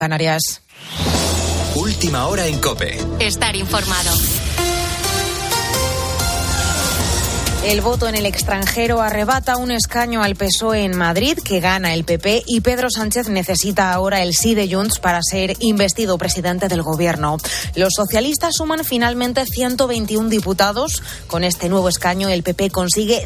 Canarias. Última hora en COPE. Estar informado. El voto en el extranjero arrebata un escaño al PSOE en Madrid, que gana el PP, y Pedro Sánchez necesita ahora el sí de Junts para ser investido presidente del Gobierno. Los socialistas suman finalmente 121 diputados. Con este nuevo escaño, el PP consigue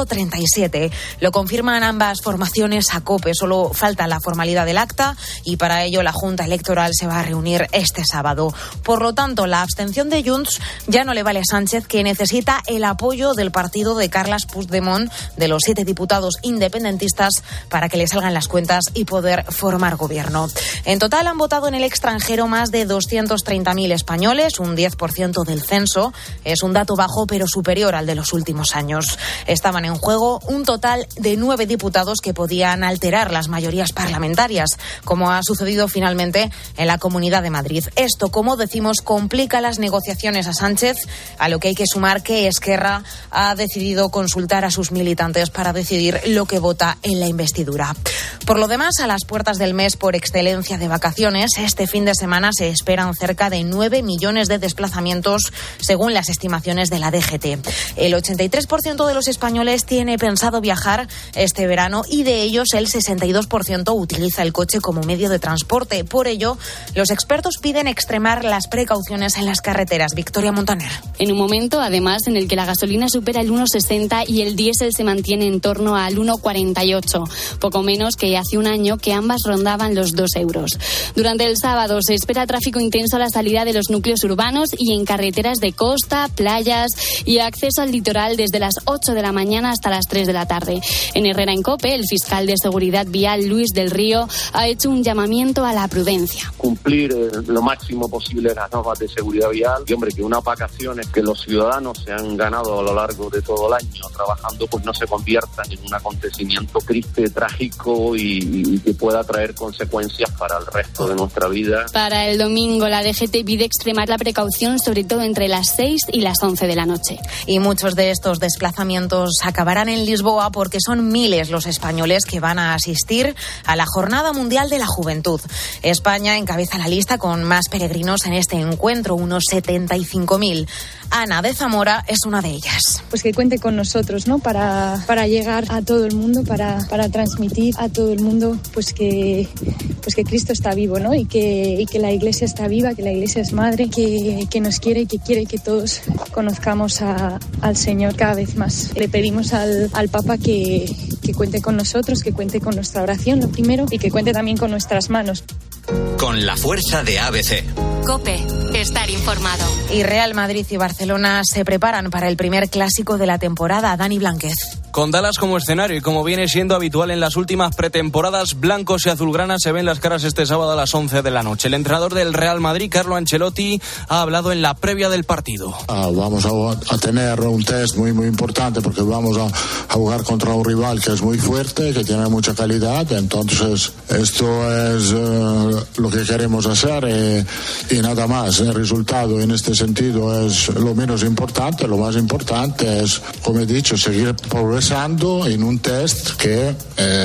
137. Lo confirman ambas formaciones a COPE. Solo falta la formalidad del acta y para ello la Junta Electoral se va a reunir este sábado. Por lo tanto, la abstención de Junts ya no le vale a Sánchez, que necesita el apoyo del partido de Carles Puigdemont, de los 7 diputados independentistas, para que le salgan las cuentas y poder formar gobierno. En total han votado en el extranjero más de 230.000 españoles, un 10% del censo. Es un dato bajo pero superior al de los últimos años. Estaban en juego un total de 9 diputados que podían alterar las mayorías parlamentarias, como ha sucedido finalmente en la Comunidad de Madrid. Esto, como decimos, complica las negociaciones a Sánchez, a lo que hay que sumar que Esquerra ha decidido consultar a sus militantes para decidir lo que vota en la investidura. Por lo demás, a las puertas del mes por excelencia de vacaciones, este fin de semana se esperan cerca de 9 millones de desplazamientos, según las estimaciones de la DGT. El 83% de los españoles tiene pensado viajar este verano y de ellos el 62% utiliza el coche como medio de transporte. Por ello, los expertos piden extremar las precauciones en las carreteras. Victoria Montaner. En un momento, además, en el que la gasolina supera el 1,60 y el diésel se mantiene en torno al 1,48, poco menos que hace un año, que ambas rondaban los 2 euros. Durante el sábado se espera tráfico intenso a la salida de los núcleos urbanos y en carreteras de costa, playas y acceso al litoral desde las 8 de la mañana hasta las 3 de la tarde. En Herrera en COPE, el fiscal de Seguridad Vial, Luis del Río, ha hecho un llamamiento a la prudencia. Cumplir lo máximo posible las normas de seguridad vial y, hombre, que unas vacaciones que los ciudadanos se han ganado a lo largo de todo el año trabajando, pues no se conviertan en un acontecimiento triste, trágico y que pueda traer consecuencias para el resto de nuestra vida. Para el domingo, la DGT pide extremar la precaución, sobre todo entre las 6 y las 11 de la noche. Y muchos de estos desplazamientos acabarán en Lisboa, porque son miles los españoles que van a asistir a la Jornada Mundial de la Juventud. España encabeza la lista con más peregrinos en este encuentro, unos 75.000. Ana de Zamora es una de ellas. Pues que cuente con nosotros, ¿no? Para llegar a todo el mundo, para transmitir a todo el mundo pues que Cristo está vivo, ¿no? Y que la Iglesia está viva, que la Iglesia es madre, que nos quiere y que quiere que todos conozcamos al Señor cada vez más. Le pedimos al Papa que cuente con nosotros, que cuente con nuestra oración, lo primero, y que cuente también con nuestras manos. Con la fuerza de ABC. COPE. Estar informado. Y Real Madrid y Barcelona se preparan para el primer clásico de la temporada. Dani Blánquez. Con Dallas como escenario y como viene siendo habitual en las últimas pretemporadas, blancos y azulgranas se ven las caras este sábado a las 11 de la noche. El entrenador del Real Madrid, Carlo Ancelotti, ha hablado en la previa del partido. Vamos a tener un test muy importante, porque vamos a jugar contra un rival que es muy fuerte, que tiene mucha calidad. Entonces esto es lo que queremos hacer y nada más. El resultado en este sentido es lo menos importante. Lo más importante es, como he dicho, seguir progresando en un test que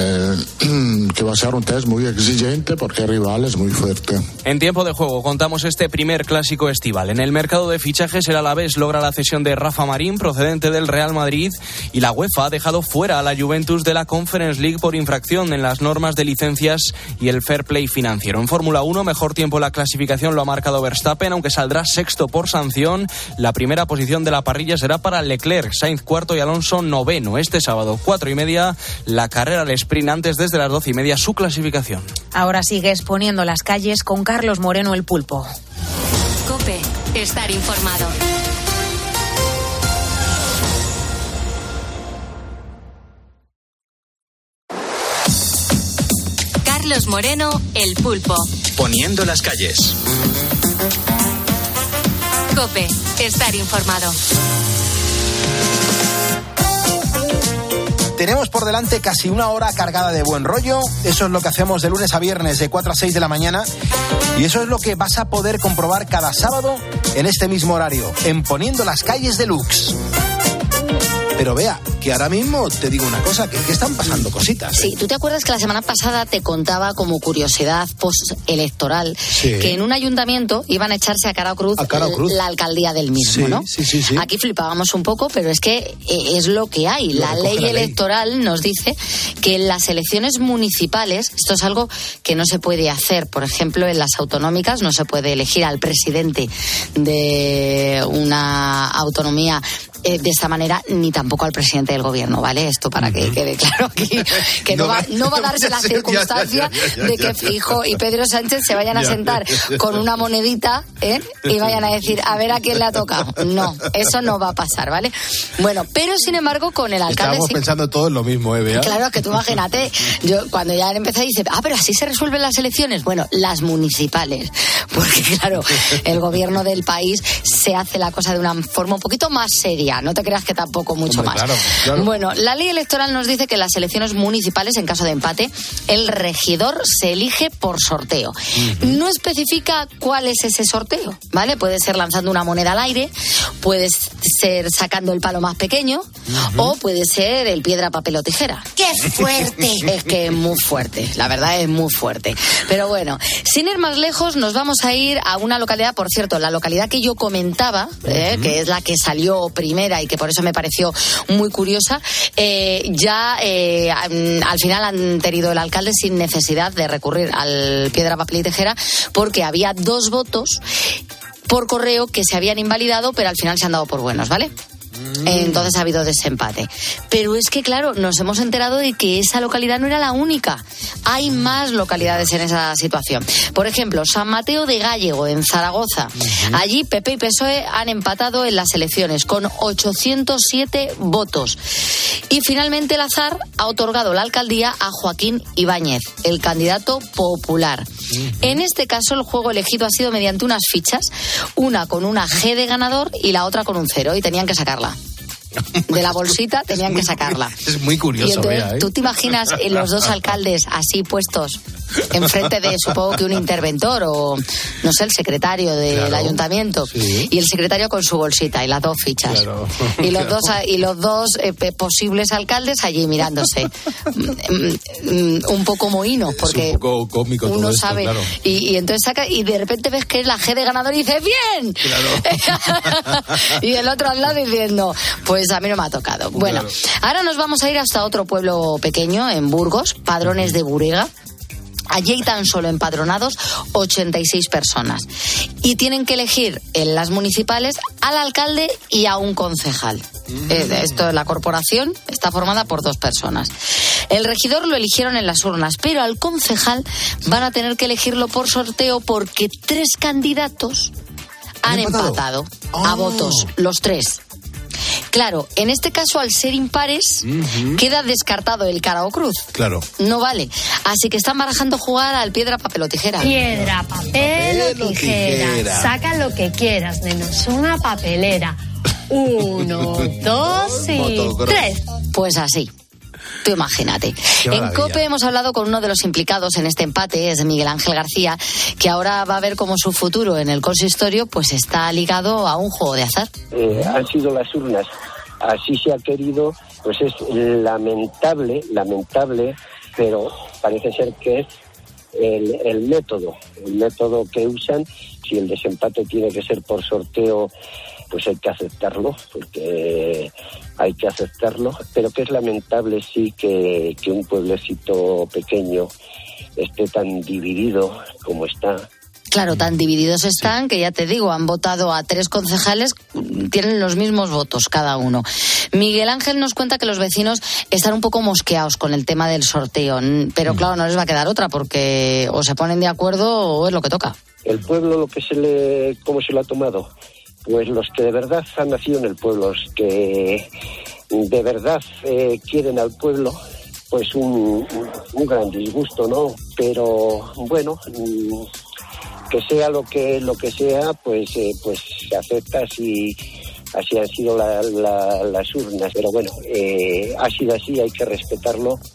va a ser un test muy exigente, porque el rival es muy fuerte. En tiempo de juego contamos este primer clásico estival. En el mercado de fichajes, el Alavés logra la cesión de Rafa Marín, procedente del Real Madrid, y la UEFA ha dejado fuera a la Juventus de la Conference League por infracción en las normas de licencias y el fair play financiero. En Fórmula 1, mejor tiempo en la clasificación lo ha marcado Verstappen, aunque saldrá sexto por sanción. La primera posición de la parrilla será para Leclerc, Sainz cuarto y Alonso noveno. Este sábado, 4:30, la carrera al sprint, antes desde las 12:30 su clasificación. Ahora sigue exponiendo las calles con Carlos Moreno, el Pulpo. COPE. Estar informado. Carlos Moreno, el Pulpo. Poniendo las calles. COPE. Estar informado. Tenemos por delante casi una hora cargada de buen rollo. Eso es lo que hacemos de lunes a viernes de 4 a 6 de la mañana. Y eso es lo que vas a poder comprobar cada sábado en este mismo horario, en Poniendo las calles Deluxe. Pero vea, que ahora mismo te digo una cosa, que están pasando cositas. Sí, ¿tú te acuerdas que la semana pasada te contaba como curiosidad postelectoral que en un ayuntamiento iban a echarse a Cara Cruz la alcaldía del mismo, ¿no? Sí. Aquí flipábamos un poco, pero es que es lo que hay. La ley electoral nos dice que en las elecciones municipales, esto es algo que no se puede hacer. Por ejemplo, en las autonómicas no se puede elegir al presidente de una autonomía de esta manera, ni tampoco al presidente del gobierno, ¿vale? Esto para que quede claro aquí, que no va a darse la circunstancia de que Feijóo y Pedro Sánchez se vayan a sentar con una monedita y vayan a decir, a ver a quién le ha tocado. No, eso no va a pasar, ¿vale? Bueno, pero sin embargo con el alcalde... Estamos pensando todos lo mismo, Bea. Claro, que tú imagínate, yo cuando ya empecé dice, pero así se resuelven las elecciones. Bueno, las municipales, porque claro, el gobierno del país se hace la cosa de una forma un poquito más seria. No te creas que tampoco mucho más. Claro. Bueno, la ley electoral nos dice que en las elecciones municipales, en caso de empate, el regidor se elige por sorteo. No especifica cuál es ese sorteo, ¿vale? Puede ser lanzando una moneda al aire, puede ser sacando el palo más pequeño, o puede ser el piedra, papel o tijera. ¡Qué fuerte! Es que es muy fuerte, la verdad es muy fuerte. Pero bueno, sin ir más lejos, nos vamos a ir a una localidad, por cierto, la localidad que yo comentaba, que es la que salió primera y que por eso me pareció muy curiosa, al final han tenido el alcalde sin necesidad de recurrir al piedra, papel y tijera, porque había 2 votos por correo que se habían invalidado, pero al final se han dado por buenos, ¿vale? Entonces ha habido desempate. Pero es que, claro, nos hemos enterado de que esa localidad no era la única. Hay más localidades en esa situación. Por ejemplo, San Mateo de Gállego, en Zaragoza. Allí PP y PSOE han empatado en las elecciones con 807 votos. Y finalmente el azar ha otorgado la alcaldía a Joaquín Ibáñez, el candidato popular. En este caso, el juego elegido ha sido mediante unas fichas, una con una G de ganador y la otra con un 0, y tenían que sacarla. De la bolsita tenían que sacarla. Es muy curioso, y entonces, Bea, ¿tú te imaginas los 2 alcaldes así puestos enfrente de, supongo que un interventor o, no sé, el secretario del ayuntamiento, y el secretario con su bolsita y las 2 fichas, y los dos posibles alcaldes allí mirándose, un poco mohínos, porque es un poco cómico todo uno esto, sabe, claro. y entonces saca, y de repente ves que es la G de ganador y dice ¡bien! Y el otro al lado diciendo, pues a mí no me ha tocado. Bueno, ahora nos vamos a ir hasta otro pueblo pequeño, en Burgos, Padrones de Burega. Allí hay tan solo empadronados 86 personas. Y tienen que elegir en las municipales al alcalde y a un concejal. La corporación está formada por 2 personas. El regidor lo eligieron en las urnas, pero al concejal van a tener que elegirlo por sorteo porque 3 candidatos han empatado a votos, los 3. Claro, en este caso, al ser impares, queda descartado el cara o cruz. Claro. No vale. Así que están barajando jugar al piedra, papel o tijera. Piedra, papel o tijera. Saca lo que quieras, nenos. Una papelera. 1, 2 y 3. Pues así. Tú imagínate. En COPE hemos hablado con uno de los implicados en este empate, es Miguel Ángel García, que ahora va a ver cómo su futuro en el consistorio pues está ligado a un juego de azar. Han sido las urnas, así se ha querido, pues es lamentable, pero parece ser que es el método que usan. Si el desempate tiene que ser por sorteo, pues hay que aceptarlo, pero que es lamentable sí que un pueblecito pequeño esté tan dividido como está. Claro, tan divididos están que ya te digo, han votado a 3 concejales, tienen los mismos votos cada uno. Miguel Ángel nos cuenta que los vecinos están un poco mosqueados con el tema del sorteo, pero claro, no les va a quedar otra porque o se ponen de acuerdo o es lo que toca. El pueblo, ¿cómo se lo ha tomado? Pues los que de verdad han nacido en el pueblo, los que de verdad quieren al pueblo, pues un gran disgusto, ¿no? Pero bueno, que sea lo que sea, pues se acepta, así han sido las urnas. Pero bueno, ha sido así, hay que respetarlo.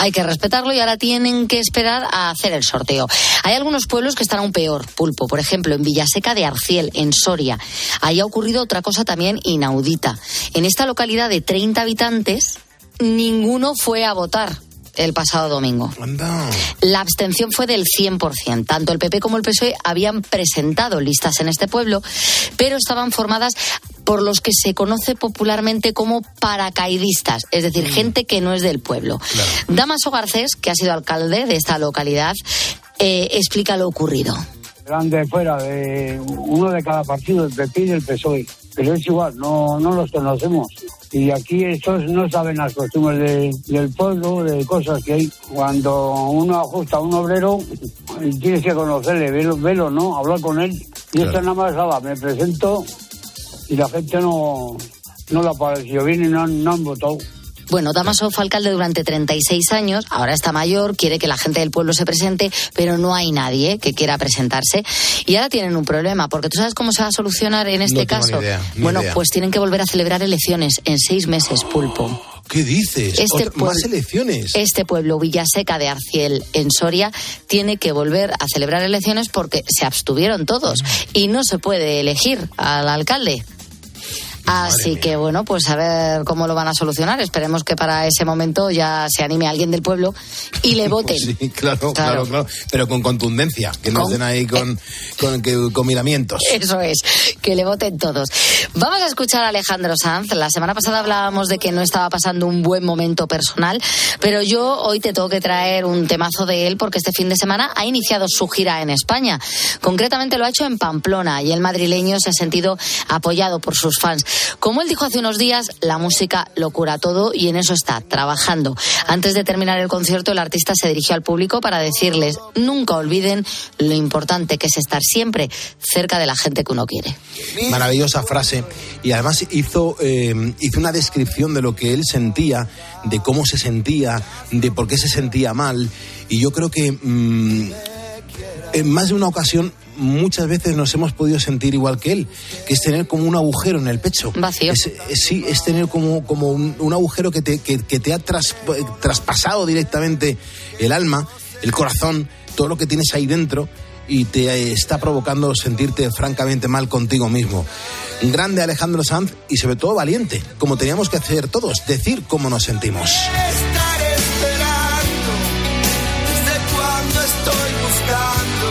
hay que respetarlo y ahora tienen que esperar a hacer el sorteo. Hay algunos pueblos que están aún peor, Pulpo. Por ejemplo, en Villaseca de Arciel, en Soria. Ahí ha ocurrido otra cosa también inaudita. En esta localidad de 30 habitantes, ninguno fue a votar el pasado domingo. Anda. La abstención fue del 100%. Tanto el PP como el PSOE habían presentado listas en este pueblo, pero estaban formadas por los que se conoce popularmente como paracaidistas, es decir, gente que no es del pueblo. Claro. Damaso Garcés, que ha sido alcalde de esta localidad, explica lo ocurrido. Eran de fuera, de uno de cada partido, el PP y el PSOE. Pero es igual, no los conocemos. Y aquí estos no saben las costumbres del pueblo, de cosas que hay. Cuando uno ajusta a un obrero, tienes que conocerle, verlo, ¿no? Hablar con él. Y claro. Esto nada más nada, me presento y la gente no la apareció bien y no han votado. Bueno, Damaso fue alcalde durante 36 años, ahora está mayor, quiere que la gente del pueblo se presente, pero no hay nadie que quiera presentarse. Y ahora tienen un problema, porque ¿tú sabes cómo se va a solucionar en este caso? Ni idea. Pues tienen que volver a celebrar elecciones en 6 meses, Pulpo. ¿Qué dices? ¿Más elecciones? Este pueblo, Villaseca de Arciel, en Soria, tiene que volver a celebrar elecciones porque se abstuvieron todos y no se puede elegir al alcalde. Así que bueno, pues a ver cómo lo van a solucionar. Esperemos que para ese momento ya se anime alguien del pueblo y le voten. Sí, claro. Pero con contundencia, que no estén ahí con miramientos. Eso es, que le voten todos. Vamos a escuchar a Alejandro Sanz. La semana pasada hablábamos de que no estaba pasando un buen momento personal, pero yo hoy te tengo que traer un temazo de él porque este fin de semana ha iniciado su gira en España. Concretamente lo ha hecho en Pamplona y el madrileño se ha sentido apoyado por sus fans. Como él dijo hace unos días, la música lo cura todo y en eso está, trabajando. Antes de terminar el concierto, el artista se dirigió al público para decirles: nunca olviden lo importante que es estar siempre cerca de la gente que uno quiere. Maravillosa frase. Y además hizo una descripción de lo que él sentía, de cómo se sentía, de por qué se sentía mal. Y yo creo que en más de una ocasión muchas veces nos hemos podido sentir igual que él, que es tener como un agujero en el pecho. Vacío. Es tener como un agujero que te ha traspasado directamente el alma, el corazón, todo lo que tienes ahí dentro y te está provocando sentirte francamente mal contigo mismo. Grande Alejandro Sanz y sobre todo valiente, como teníamos que hacer todos, decir cómo nos sentimos. Estaré esperando desde cuando estoy buscando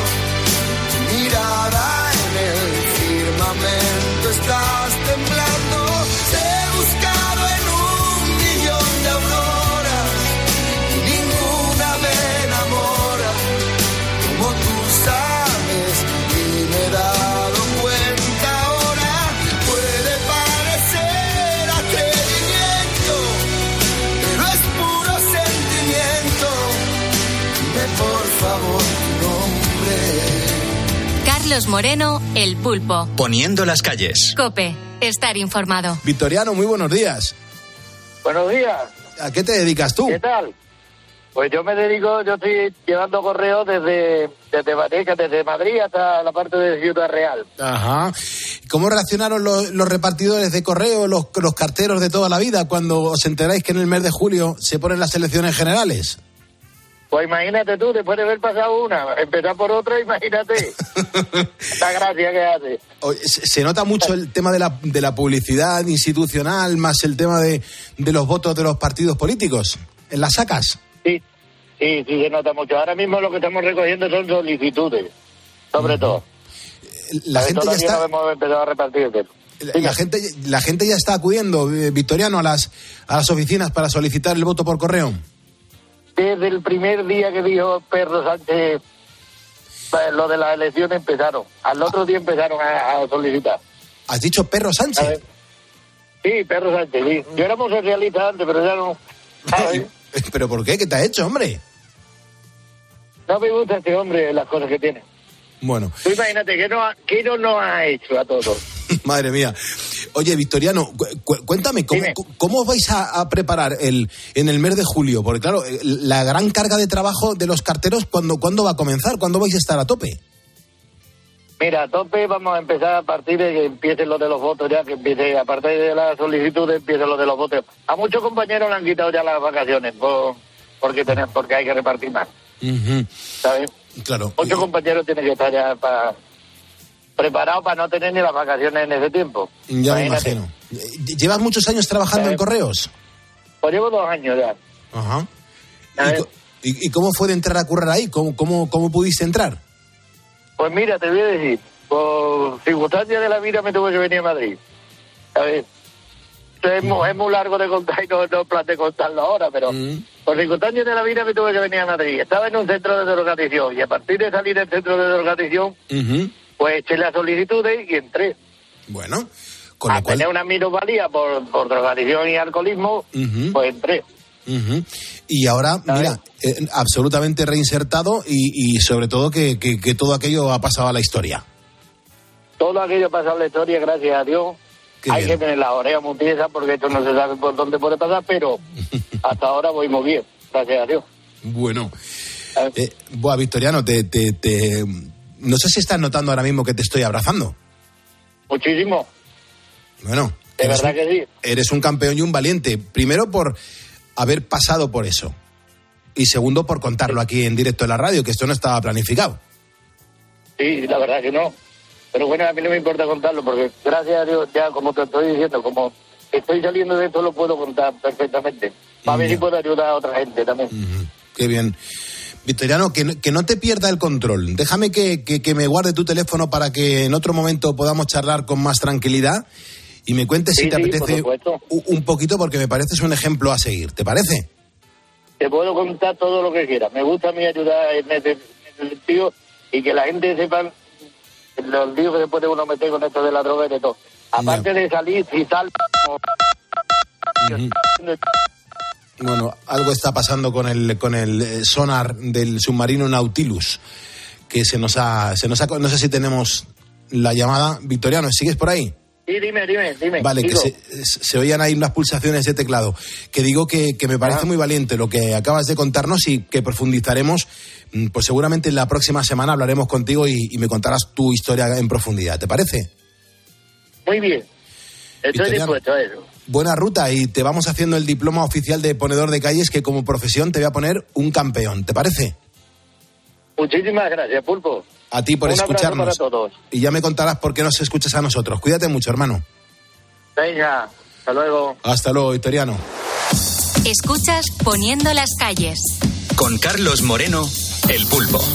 mirada en el firmamento, estás temblando. Te he buscado en 1.000.000 de auroras y ninguna me enamora como tú sabes y me he dado cuenta ahora. Puede parecer atrevimiento, pero es puro sentimiento. Dime por favor tu nombre. Carlos Moreno, El Pulpo. Poniendo las calles. COPE, estar informado. Victoriano, muy buenos días. Buenos días. ¿A qué te dedicas tú? ¿Qué tal? Pues yo estoy llevando correos desde Madrid hasta la parte de Ciudad Real. Ajá. ¿Cómo reaccionaron los repartidores de correo, los carteros de toda la vida cuando os enteráis que en el mes de julio se ponen las elecciones generales? Pues imagínate tú, después de haber pasado una, empezar por otra, imagínate. La gracia que hace. Se nota mucho el tema de la publicidad institucional, más el tema de los votos de los partidos políticos. ¿En las sacas? Sí, se nota mucho. Ahora mismo lo que estamos recogiendo son solicitudes, sobre todo. La gente ya está... no hemos empezado a repartir. La gente ya está acudiendo, Victoriano, a las oficinas para solicitar el voto por correo. Desde el primer día que dijo Pedro Sánchez lo de las elecciones empezaron. Al otro día empezaron a solicitar. ¿Has dicho Pedro Sánchez? Sí, Pedro Sánchez, sí. Yo era muy socialista antes, pero ya no. ¿Pero por qué? ¿Qué te ha hecho, hombre? No me gusta este hombre, las cosas que tiene. Bueno. Tú imagínate, ¿qué no nos ha hecho a todos? Madre mía. Oye, Victoriano, cuéntame, ¿cómo os vais a preparar en el mes de julio? Porque claro, la gran carga de trabajo de los carteros, ¿cuándo va a comenzar? ¿Cuándo vais a estar a tope? Mira, a tope vamos a empezar a partir de que empiecen lo de los votos ya, que empiece, a partir de la solicitud empiecen lo de los votos. A muchos compañeros le han quitado ya las vacaciones por porque hay que repartir más. ¿Sabes? Claro. 8 compañeros tienen que estar ya preparados para no tener ni las vacaciones en ese tiempo. Ya me imagino. ¿Llevas muchos años trabajando en correos? Pues llevo 2 años ya. Ajá. ¿Y cómo fue de entrar a currar ahí? ¿Cómo pudiste entrar? Pues mira, te voy a decir, por circunstancias de la vida me tuve que venir a Madrid. ¿Sabes? Es muy largo de contar y no planteo contarlo ahora, pero por circunstancias de la vida me tuve que venir a Madrid. Estaba en un centro de drogadicción y a partir de salir del centro de drogadicción, pues eché las solicitudes y entré. Bueno, con lo cual... tener una minusvalía por drogadicción y alcoholismo, pues entré. Y ahora, mira, absolutamente reinsertado y sobre todo que todo aquello ha pasado a la historia. Todo aquello ha pasado a la historia, gracias a Dios. Hay que tener la oreja muy tiesa porque esto no se sabe por dónde puede pasar, pero hasta ahora voy muy bien, gracias a Dios. Bueno, Victoriano, no sé si estás notando ahora mismo que te estoy abrazando. Muchísimo. Bueno, de verdad que sí. Eres un campeón y un valiente. Primero por haber pasado por eso. Y segundo por contarlo aquí en directo en la radio, que esto no estaba planificado. Sí, la verdad que no. Pero bueno, a mí no me importa contarlo, porque gracias a Dios, ya como te estoy diciendo, como estoy saliendo de esto, lo puedo contar perfectamente. Para ver si puedo ayudar a otra gente también. Qué bien. Victoriano, que no te pierda el control. Déjame que me guarde tu teléfono para que en otro momento podamos charlar con más tranquilidad y me cuentes si te apetece un poquito, porque me pareces un ejemplo a seguir. ¿Te parece? Te puedo contar todo lo que quieras. Me gusta a mí ayudar en ese sentido y que la gente sepa los líos que se puede uno meter con esto de la droga y de todo. Aparte de salir, si sal... Bueno, algo está pasando con el sonar del submarino Nautilus, que se nos ha... No sé si tenemos la llamada. Victoriano, ¿sigues por ahí? Sí, dime. Vale, digo. Que se oían ahí unas pulsaciones de teclado. Que digo que me parece muy valiente lo que acabas de contarnos y que profundizaremos. Pues seguramente en la próxima semana hablaremos contigo y me contarás tu historia en profundidad. ¿Te parece? Muy bien. Estoy dispuesto a eso. Buena ruta y te vamos haciendo el diploma oficial de ponedor de calles, que como profesión te voy a poner un campeón. ¿Te parece? Muchísimas gracias, Pulpo. A ti por escucharnos. Un abrazo para todos. Y ya me contarás por qué nos escuchas a nosotros. Cuídate mucho, hermano. Venga, hasta luego. Hasta luego, Victoriano. Escuchas Poniendo las calles. Con Carlos Moreno, El Pulpo.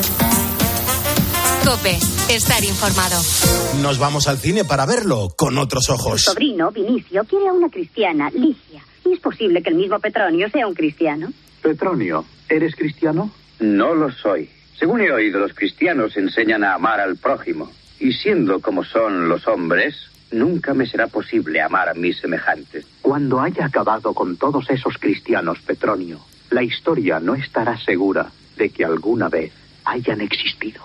COPE, estar informado. Nos vamos al cine para verlo con otros ojos. Su sobrino, Vinicio, quiere a una cristiana, Ligia. ¿Y es posible que el mismo Petronio sea un cristiano? Petronio, ¿eres cristiano? No lo soy. Según he oído, los cristianos enseñan a amar al prójimo. Y siendo como son los hombres, nunca me será posible amar a mis semejantes. Cuando haya acabado con todos esos cristianos, Petronio, la historia no estará segura de que alguna vez hayan existido.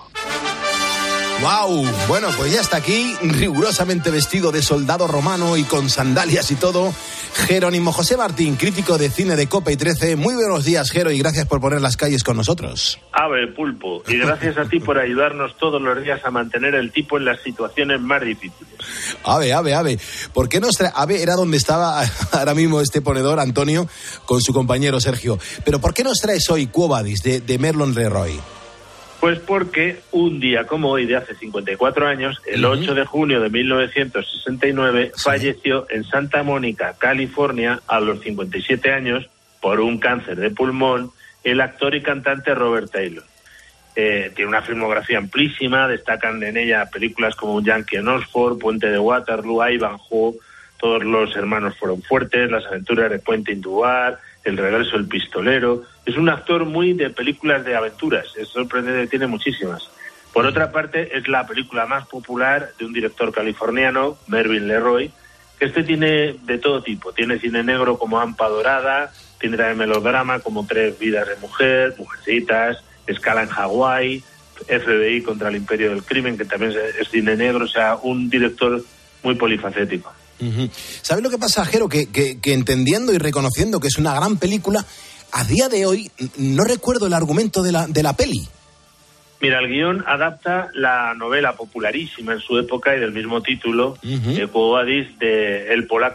¡Wow! Bueno, pues ya está aquí, rigurosamente vestido de soldado romano y con sandalias y todo, Jerónimo José Martín, crítico de cine de COPE y 13. Muy buenos días, Jero, y gracias por poner las calles con nosotros. Ave, Pulpo, y gracias a ti por ayudarnos todos los días a mantener el tipo en las situaciones más difíciles. Ave. ¿Por qué nos trae? Ave era donde estaba ahora mismo este ponedor, Antonio, con su compañero Sergio. Pero ¿por qué nos traes hoy Quo Vadis de Merlin Leroy? Pues porque un día como hoy, de hace 54 años, el 8 de junio de 1969, falleció en Santa Mónica, California, a los 57 años, por un cáncer de pulmón, el actor y cantante Robert Taylor. Tiene una filmografía amplísima, destacan en ella películas como Un Yankee en Oxford, Puente de Waterloo, Ivanhoe, Todos los hermanos fueron fuertes, Las aventuras de Quentin Duar, El regreso del pistolero. Es un actor muy de películas de aventuras, es sorprendente, tiene muchísimas. Por otra parte, es la película más popular de un director californiano, Mervyn LeRoy, que tiene de todo tipo. Tiene cine negro como Hampa Dorada, tiene también melodrama como Tres vidas de mujer, Mujercitas, Escala en Hawái, FBI contra el imperio del crimen, que también es cine negro, o sea, un director muy polifacético. ¿Sabes lo que pasa, Jero? Que entendiendo y reconociendo que es una gran película, a día de hoy no recuerdo el argumento de la peli. Mira, el guión adapta la novela popularísima en su época y del mismo título, Quo Vadis, del polaco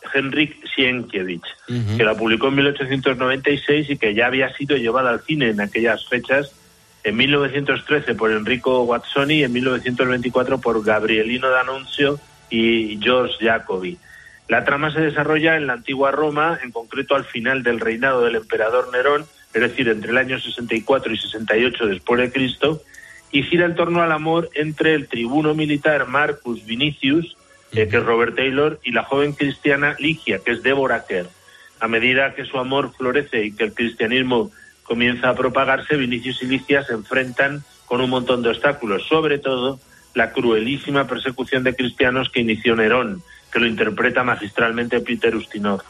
Henryk Sienkiewicz, que la publicó en 1896 y que ya había sido llevada al cine en aquellas fechas, en 1913 por Enrico Guazzoni y en 1924 por Gabrielino D'Annunzio y George Jacobi. La trama se desarrolla en la antigua Roma, en concreto al final del reinado del emperador Nerón, es decir, entre el año 64 y 68 después de Cristo, y gira en torno al amor entre el tribuno militar Marcus Vinicius, que es Robert Taylor, y la joven cristiana Ligia, que es Deborah Kerr. A medida que su amor florece y que el cristianismo comienza a propagarse, Vinicius y Ligia se enfrentan con un montón de obstáculos, sobre todo la cruelísima persecución de cristianos que inició Nerón, que lo interpreta magistralmente Peter Ustinov,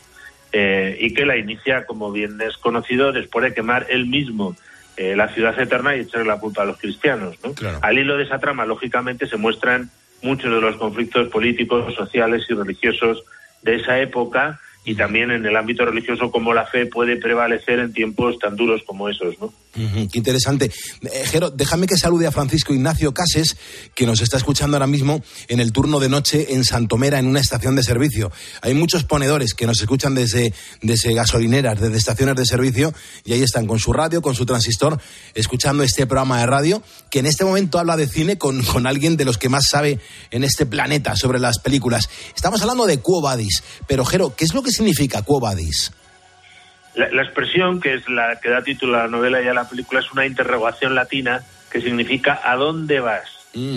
y que la inicia, como bien es conocido, después de quemar él mismo la ciudad eterna y echarle la culpa a los cristianos, ¿no? Claro. Al hilo de esa trama, lógicamente, se muestran muchos de los conflictos políticos, sociales y religiosos de esa época, y también en el ámbito religioso cómo la fe puede prevalecer en tiempos tan duros como esos, ¿no? Qué interesante. Jero, déjame que salude a Francisco Ignacio Cases, que nos está escuchando ahora mismo en el turno de noche en Santomera, en una estación de servicio. Hay muchos ponedores que nos escuchan desde gasolineras, desde estaciones de servicio, y ahí están con su radio, con su transistor, escuchando este programa de radio, que en este momento habla de cine con alguien de los que más sabe en este planeta sobre las películas. Estamos hablando de Quo Vadis, pero Jero, ¿qué es lo que significa Quo Vadis? La expresión, que es la que da título a la novela y a la película, es una interrogación latina que significa ¿a dónde vas?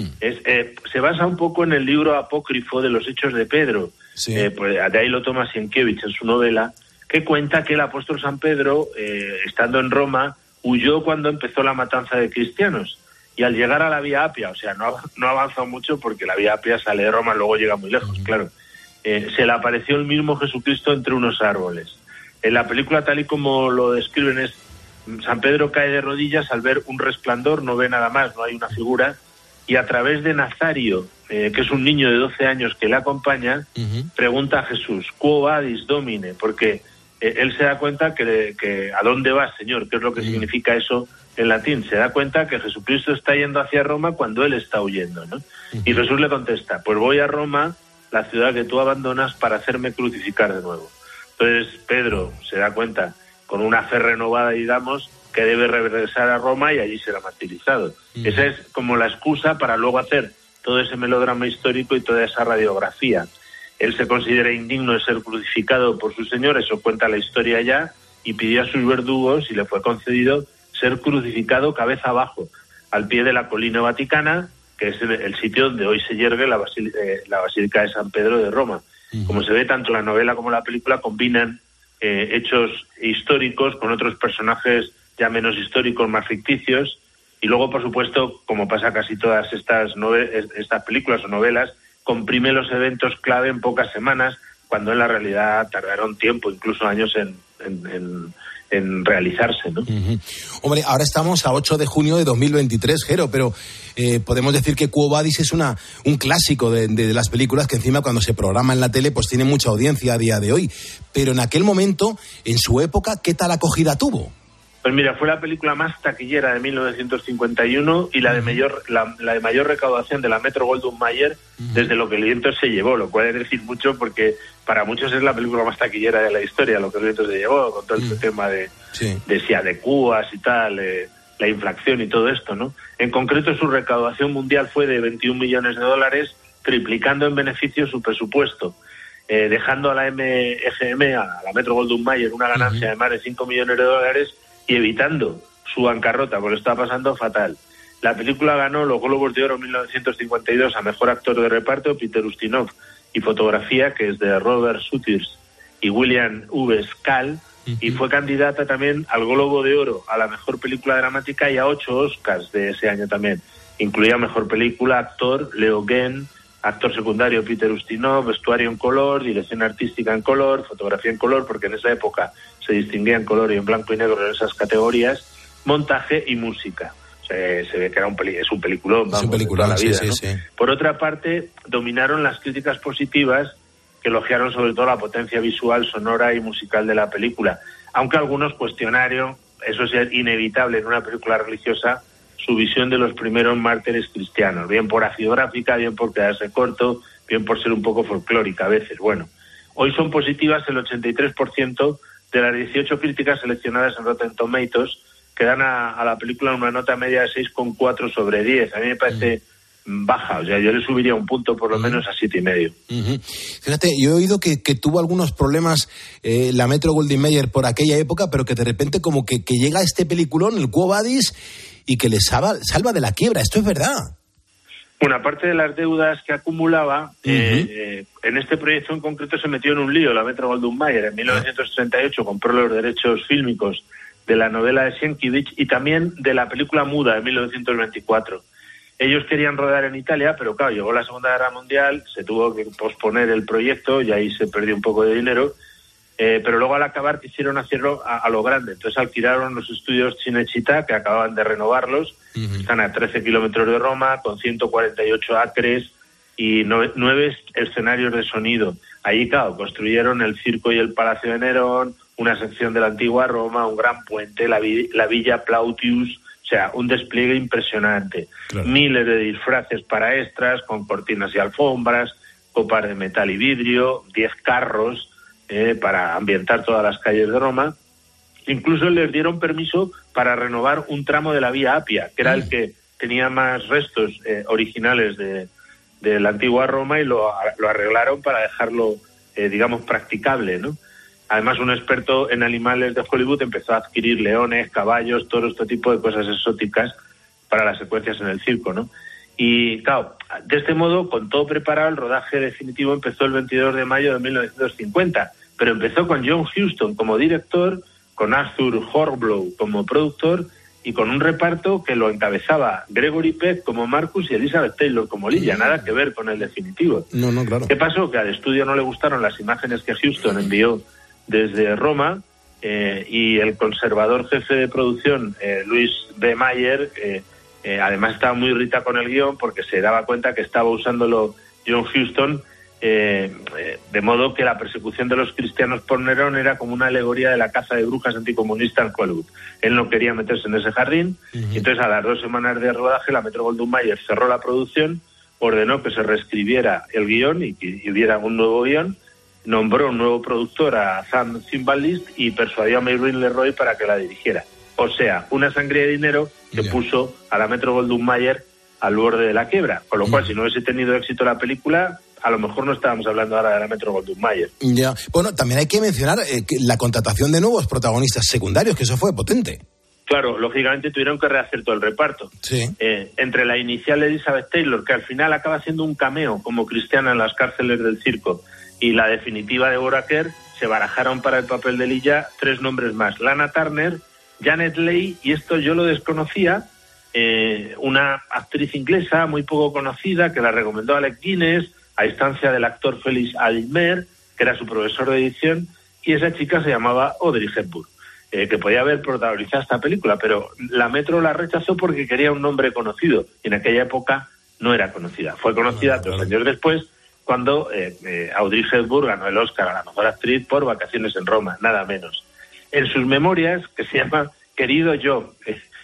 Se basa un poco en el libro apócrifo de los Hechos de Pedro. Sí. Pues de ahí lo toma Sienkiewicz en su novela, que cuenta que el apóstol San Pedro, estando en Roma, huyó cuando empezó la matanza de cristianos. Y al llegar a la Vía Apia, o sea, no ha avanzado mucho porque la Vía Apia sale de Roma y luego llega muy lejos, claro. Se le apareció el mismo Jesucristo entre unos árboles. En la película, tal y como lo describen, es San Pedro cae de rodillas al ver un resplandor, no ve nada más, no hay una figura, y a través de Nazario, que es un niño de 12 años que le acompaña, pregunta a Jesús, ¿Quo vadis, Domine? Porque él se da cuenta que ¿a dónde vas, Señor? ¿Qué es lo que significa eso en latín? Se da cuenta que Jesucristo está yendo hacia Roma cuando él está huyendo, ¿no? Y Jesús le contesta, pues voy a Roma, la ciudad que tú abandonas, para hacerme crucificar de nuevo. Entonces Pedro se da cuenta, con una fe renovada, digamos, que debe regresar a Roma y allí será martirizado. Esa es como la excusa para luego hacer todo ese melodrama histórico y toda esa radiografía. Él se considera indigno de ser crucificado por su Señor, eso cuenta la historia ya, y pidió a sus verdugos y le fue concedido ser crucificado cabeza abajo, al pie de la colina vaticana, que es el sitio donde hoy se yergue la Basílica de San Pedro de Roma. Como se ve, tanto la novela como la película combinan hechos históricos con otros personajes ya menos históricos, más ficticios, y luego, por supuesto, como pasa casi todas estas películas o novelas, comprime los eventos clave en pocas semanas, cuando en la realidad tardaron tiempo, incluso años en realizarse, ¿no? Hombre, ahora estamos a 8 de junio de 2023, Jero, pero podemos decir que Quo Vadis es un clásico de las películas que encima cuando se programa en la tele pues tiene mucha audiencia a día de hoy. Pero en aquel momento, en su época, ¿qué tal acogida tuvo? Pues mira, fue la película más taquillera de 1951 y la de mayor recaudación de la Metro-Goldwyn-Mayer desde Lo que el viento se llevó, lo cual es decir mucho porque para muchos es la película más taquillera de la historia, Lo que el viento se llevó, con todo este tema de si adecuas y tal, la inflación y todo esto, ¿no? En concreto, su recaudación mundial fue de $21 millones, triplicando en beneficio su presupuesto, dejando a la MGM, a la Metro-Goldwyn-Mayer, una ganancia de más de $5 millones y evitando su bancarrota, porque lo estaba pasando fatal. La película ganó los Globos de Oro en 1952 a Mejor Actor de Reparto, Peter Ustinov, y Fotografía, que es de Robert Suttiers y William V. Scal, y fue candidata también al Globo de Oro a la Mejor Película Dramática y a 8 Oscars de ese año también. Incluía Mejor Película, Actor, Leo Genn, Actor Secundario, Peter Ustinov, Vestuario en color, Dirección Artística en color, Fotografía en color, porque en esa época se distinguía en color y en blanco y negro en esas categorías, Montaje y Música. Se ve que es un peliculón, vamos, es un peliculón, de toda la vida, ¿no? Sí. Por otra parte, dominaron las críticas positivas, que elogiaron sobre todo la potencia visual, sonora y musical de la película, aunque algunos cuestionaron, eso es inevitable en una película religiosa, su visión de los primeros mártires cristianos, bien por hagiográfica, bien por quedarse corto, bien por ser un poco folclórica a veces. Bueno, Hoy son positivas el 83% de las 18 críticas seleccionadas en Rotten Tomatoes, que dan a la película una nota media de 6,4 sobre 10. A mí me parece baja, o sea, yo le subiría un punto por lo menos a 7,5. Fíjate, yo he oído que tuvo algunos problemas la Metro-Goldwyn-Mayer por aquella época, pero que de repente como que llega este peliculón, el Quo Vadis, y que le salva de la quiebra. ¿Esto es verdad? Bueno, aparte de las deudas que acumulaba, en este proyecto en concreto se metió en un lío la Metro-Goldwyn-Mayer. En 1938 compró los derechos fílmicos de la novela de Sienkiewicz y también de la película muda de 1924. Ellos querían rodar en Italia, pero claro, llegó la Segunda Guerra Mundial, se tuvo que posponer el proyecto y ahí se perdió un poco de dinero, pero luego al acabar quisieron hacerlo a lo grande. Entonces alquilaron los estudios Cinecittà, que acababan de renovarlos, están a 13 kilómetros de Roma, con 148 acres y 9 escenarios de sonido. Ahí, claro, construyeron el circo y el Palacio de Nerón, una sección de la antigua Roma, un gran puente, la Villa Plautius. O sea, un despliegue impresionante. Claro. Miles de disfraces para extras, con cortinas y alfombras, copas de metal y vidrio, 10 carros para ambientar todas las calles de Roma. Incluso les dieron permiso para renovar un tramo de la Vía Apia, que era el que tenía más restos originales de la antigua Roma, y lo arreglaron para dejarlo, digamos, practicable, ¿no? Además, un experto en animales de Hollywood empezó a adquirir leones, caballos, toros, este tipo de cosas exóticas para las secuencias en el circo, ¿no? Y, claro, de este modo, con todo preparado, el rodaje definitivo empezó el 22 de mayo de 1950, pero empezó con John Huston como director, con Arthur Hornblow como productor y con un reparto que lo encabezaba Gregory Peck como Marcus y Elizabeth Taylor como Lydia, nada que ver con el definitivo. No, claro. ¿Qué pasó? Que al estudio no le gustaron las imágenes que Huston envió desde Roma, y el conservador jefe de producción, Luis B. Mayer, además estaba muy irritado con el guión porque se daba cuenta que estaba usándolo John Huston, de modo que la persecución de los cristianos por Nerón era como una alegoría de la caza de brujas anticomunista en Hollywood. Él no quería meterse en ese jardín, y entonces a las 2 semanas de rodaje la Metro-Goldwyn-Mayer cerró la producción, ordenó que se reescribiera el guión y que hubiera un nuevo guión, nombró un nuevo productor, a Sam Zimbalist, y persuadió a Maureen Leroy para que la dirigiera. O sea, una sangría de dinero que puso a la Metro-Goldwyn-Mayer al borde de la quiebra. Con lo cual, si no hubiese tenido éxito la película, a lo mejor no estábamos hablando ahora de la Metro-Goldwyn-Mayer. Ya. Bueno, también hay que mencionar la contratación de nuevos protagonistas secundarios, que eso fue potente. Claro, lógicamente tuvieron que rehacer todo el reparto. Sí. Entre la inicial Elizabeth Taylor, que al final acaba haciendo un cameo como cristiana en las cárceles del circo, y la definitiva de Deborah Kerr, se barajaron para el papel de Lydia 3 nombres más: Lana Turner, Janet Leigh, y esto yo lo desconocía, una actriz inglesa muy poco conocida que la recomendó Alec Guinness a instancia del actor Felix Adler, que era su profesor de edición, y esa chica se llamaba Audrey Hepburn, que podía haber protagonizado esta película, pero la Metro la rechazó porque quería un nombre conocido, y en aquella época no era conocida. Fue conocida 2 años después, cuando Audrey Hepburn ganó el Oscar a la mejor actriz por Vacaciones en Roma, nada menos. En sus memorias, que se llama Querido Yo,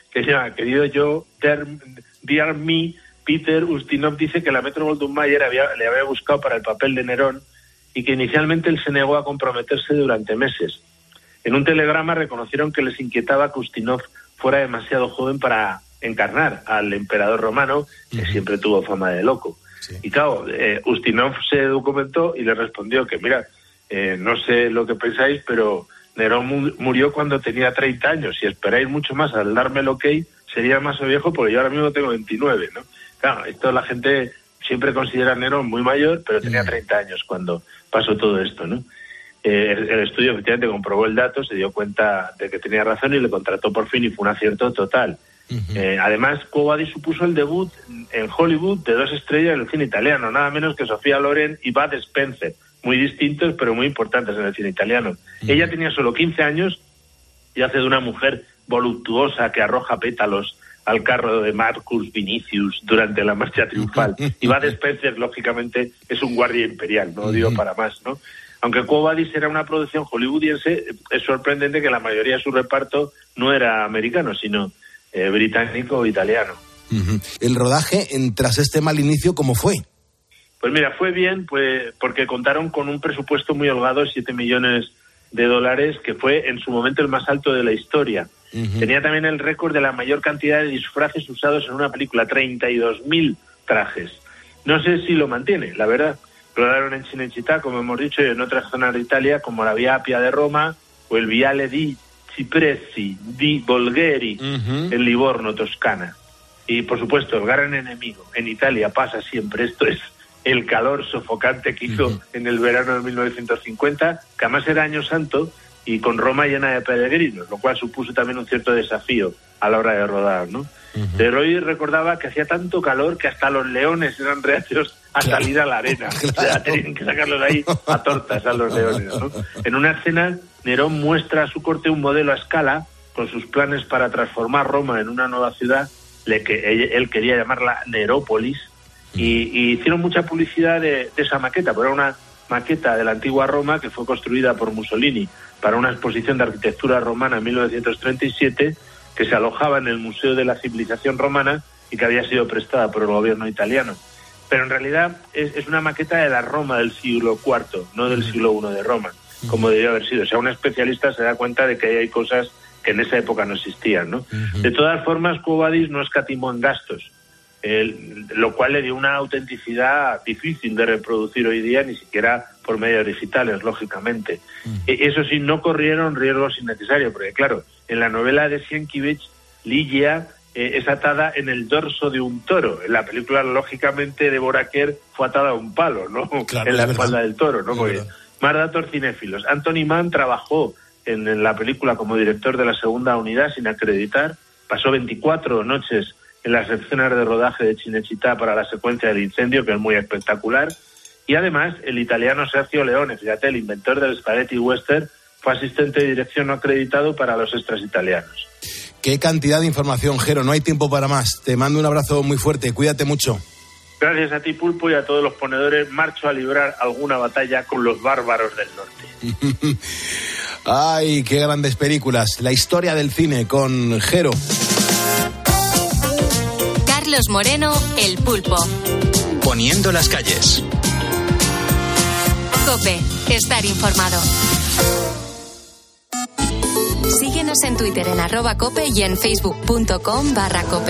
Dear Me, Peter Ustinov dice que la Metro-Goldwyn-Mayer le había buscado para el papel de Nerón, y que inicialmente él se negó a comprometerse durante meses. En un telegrama reconocieron que les inquietaba que Ustinov fuera demasiado joven para encarnar al emperador romano, que siempre tuvo fama de loco. Sí. Y claro, Ustinov se documentó y le respondió que, mira, no sé lo que pensáis, pero Nerón murió cuando tenía 30 años. Si esperáis mucho más al darme el ok, sería más viejo, porque yo ahora mismo tengo 29, ¿no? Claro, esto la gente siempre considera a Nerón muy mayor, pero tenía 30 años cuando pasó todo esto, ¿no? El estudio efectivamente comprobó el dato, se dio cuenta de que tenía razón y le contrató por fin, y fue un acierto total. Además, Quo Vadis supuso el debut en Hollywood de 2 estrellas del cine italiano, nada menos que Sofía Loren y Bud Spencer, muy distintos pero muy importantes en el cine italiano. Ella tenía solo 15 años y hace de una mujer voluptuosa que arroja pétalos al carro de Marcus Vinicius durante la marcha triunfal. Y Bud Spencer, lógicamente, es un guardia imperial, no digo para más, ¿no? Aunque Quo Vadis era una producción hollywoodiense, es sorprendente que la mayoría de su reparto no era americano, sino británico o italiano. El rodaje, tras este mal inicio, ¿cómo fue? Pues mira, fue bien pues porque contaron con un presupuesto muy holgado de $7 millones, que fue en su momento el más alto de la historia. Tenía también el récord de la mayor cantidad de disfraces usados en una película, 32.000 trajes. No sé si lo mantiene, la verdad. Rodaron en Cinecittà, como hemos dicho, y en otras zonas de Italia, como la Via Appia de Roma o el Viale di Cipressi di Bolgheri, en Livorno, Toscana. Y, por supuesto, el gran enemigo en Italia pasa siempre. Esto es el calor sofocante que hizo en el verano de 1950, que además era Año Santo, y con Roma llena de peregrinos, lo cual supuso también un cierto desafío a la hora de rodar, ¿no? De Roy recordaba que hacía tanto calor que hasta los leones eran reacios a salir a la arena. O sea, tenían que sacarlos de ahí a tortas a los leones, ¿no? En una escena, Nerón muestra a su corte un modelo a escala con sus planes para transformar Roma en una nueva ciudad, que él quería llamarla Nerópolis, y hicieron mucha publicidad de esa maqueta, porque era una maqueta de la antigua Roma que fue construida por Mussolini para una exposición de arquitectura romana en 1937, que se alojaba en el Museo de la Civilización Romana y que había sido prestada por el gobierno italiano. Pero en realidad es una maqueta de la Roma del siglo IV, no del siglo I de Roma, como debió haber sido. O sea, un especialista se da cuenta de que hay cosas que en esa época no existían, ¿no? De todas formas, Quo Vadis no escatimó en gastos, lo cual le dio una autenticidad difícil de reproducir hoy día, ni siquiera por medios digitales, lógicamente. Eso sí, no corrieron riesgos innecesarios, porque claro, en la novela de Sienkiewicz, Ligia es atada en el dorso de un toro. En la película, lógicamente, Deborah Kerr fue atada a un palo, ¿no? Claro, en la espalda del toro, ¿no? Porque más datos cinéfilos. Anthony Mann trabajó en la película como director de la segunda unidad sin acreditar. Pasó 24 noches en las escenas de rodaje de Cinecittà para la secuencia del incendio, que es muy espectacular. Y además, el italiano Sergio Leone, fíjate, el inventor del spaghetti western, fue asistente de dirección no acreditado para los extras italianos. Qué cantidad de información, Jero, no hay tiempo para más. Te mando un abrazo muy fuerte, cuídate mucho. Gracias a ti, Pulpo, y a todos los ponedores. Marcho a librar alguna batalla con los bárbaros del norte. Ay, qué grandes películas. La historia del cine con Jero. Carlos Moreno, El Pulpo. Poniendo las calles. COPE, estar informado. Síguenos en Twitter en @COPE y en facebook.com/COPE.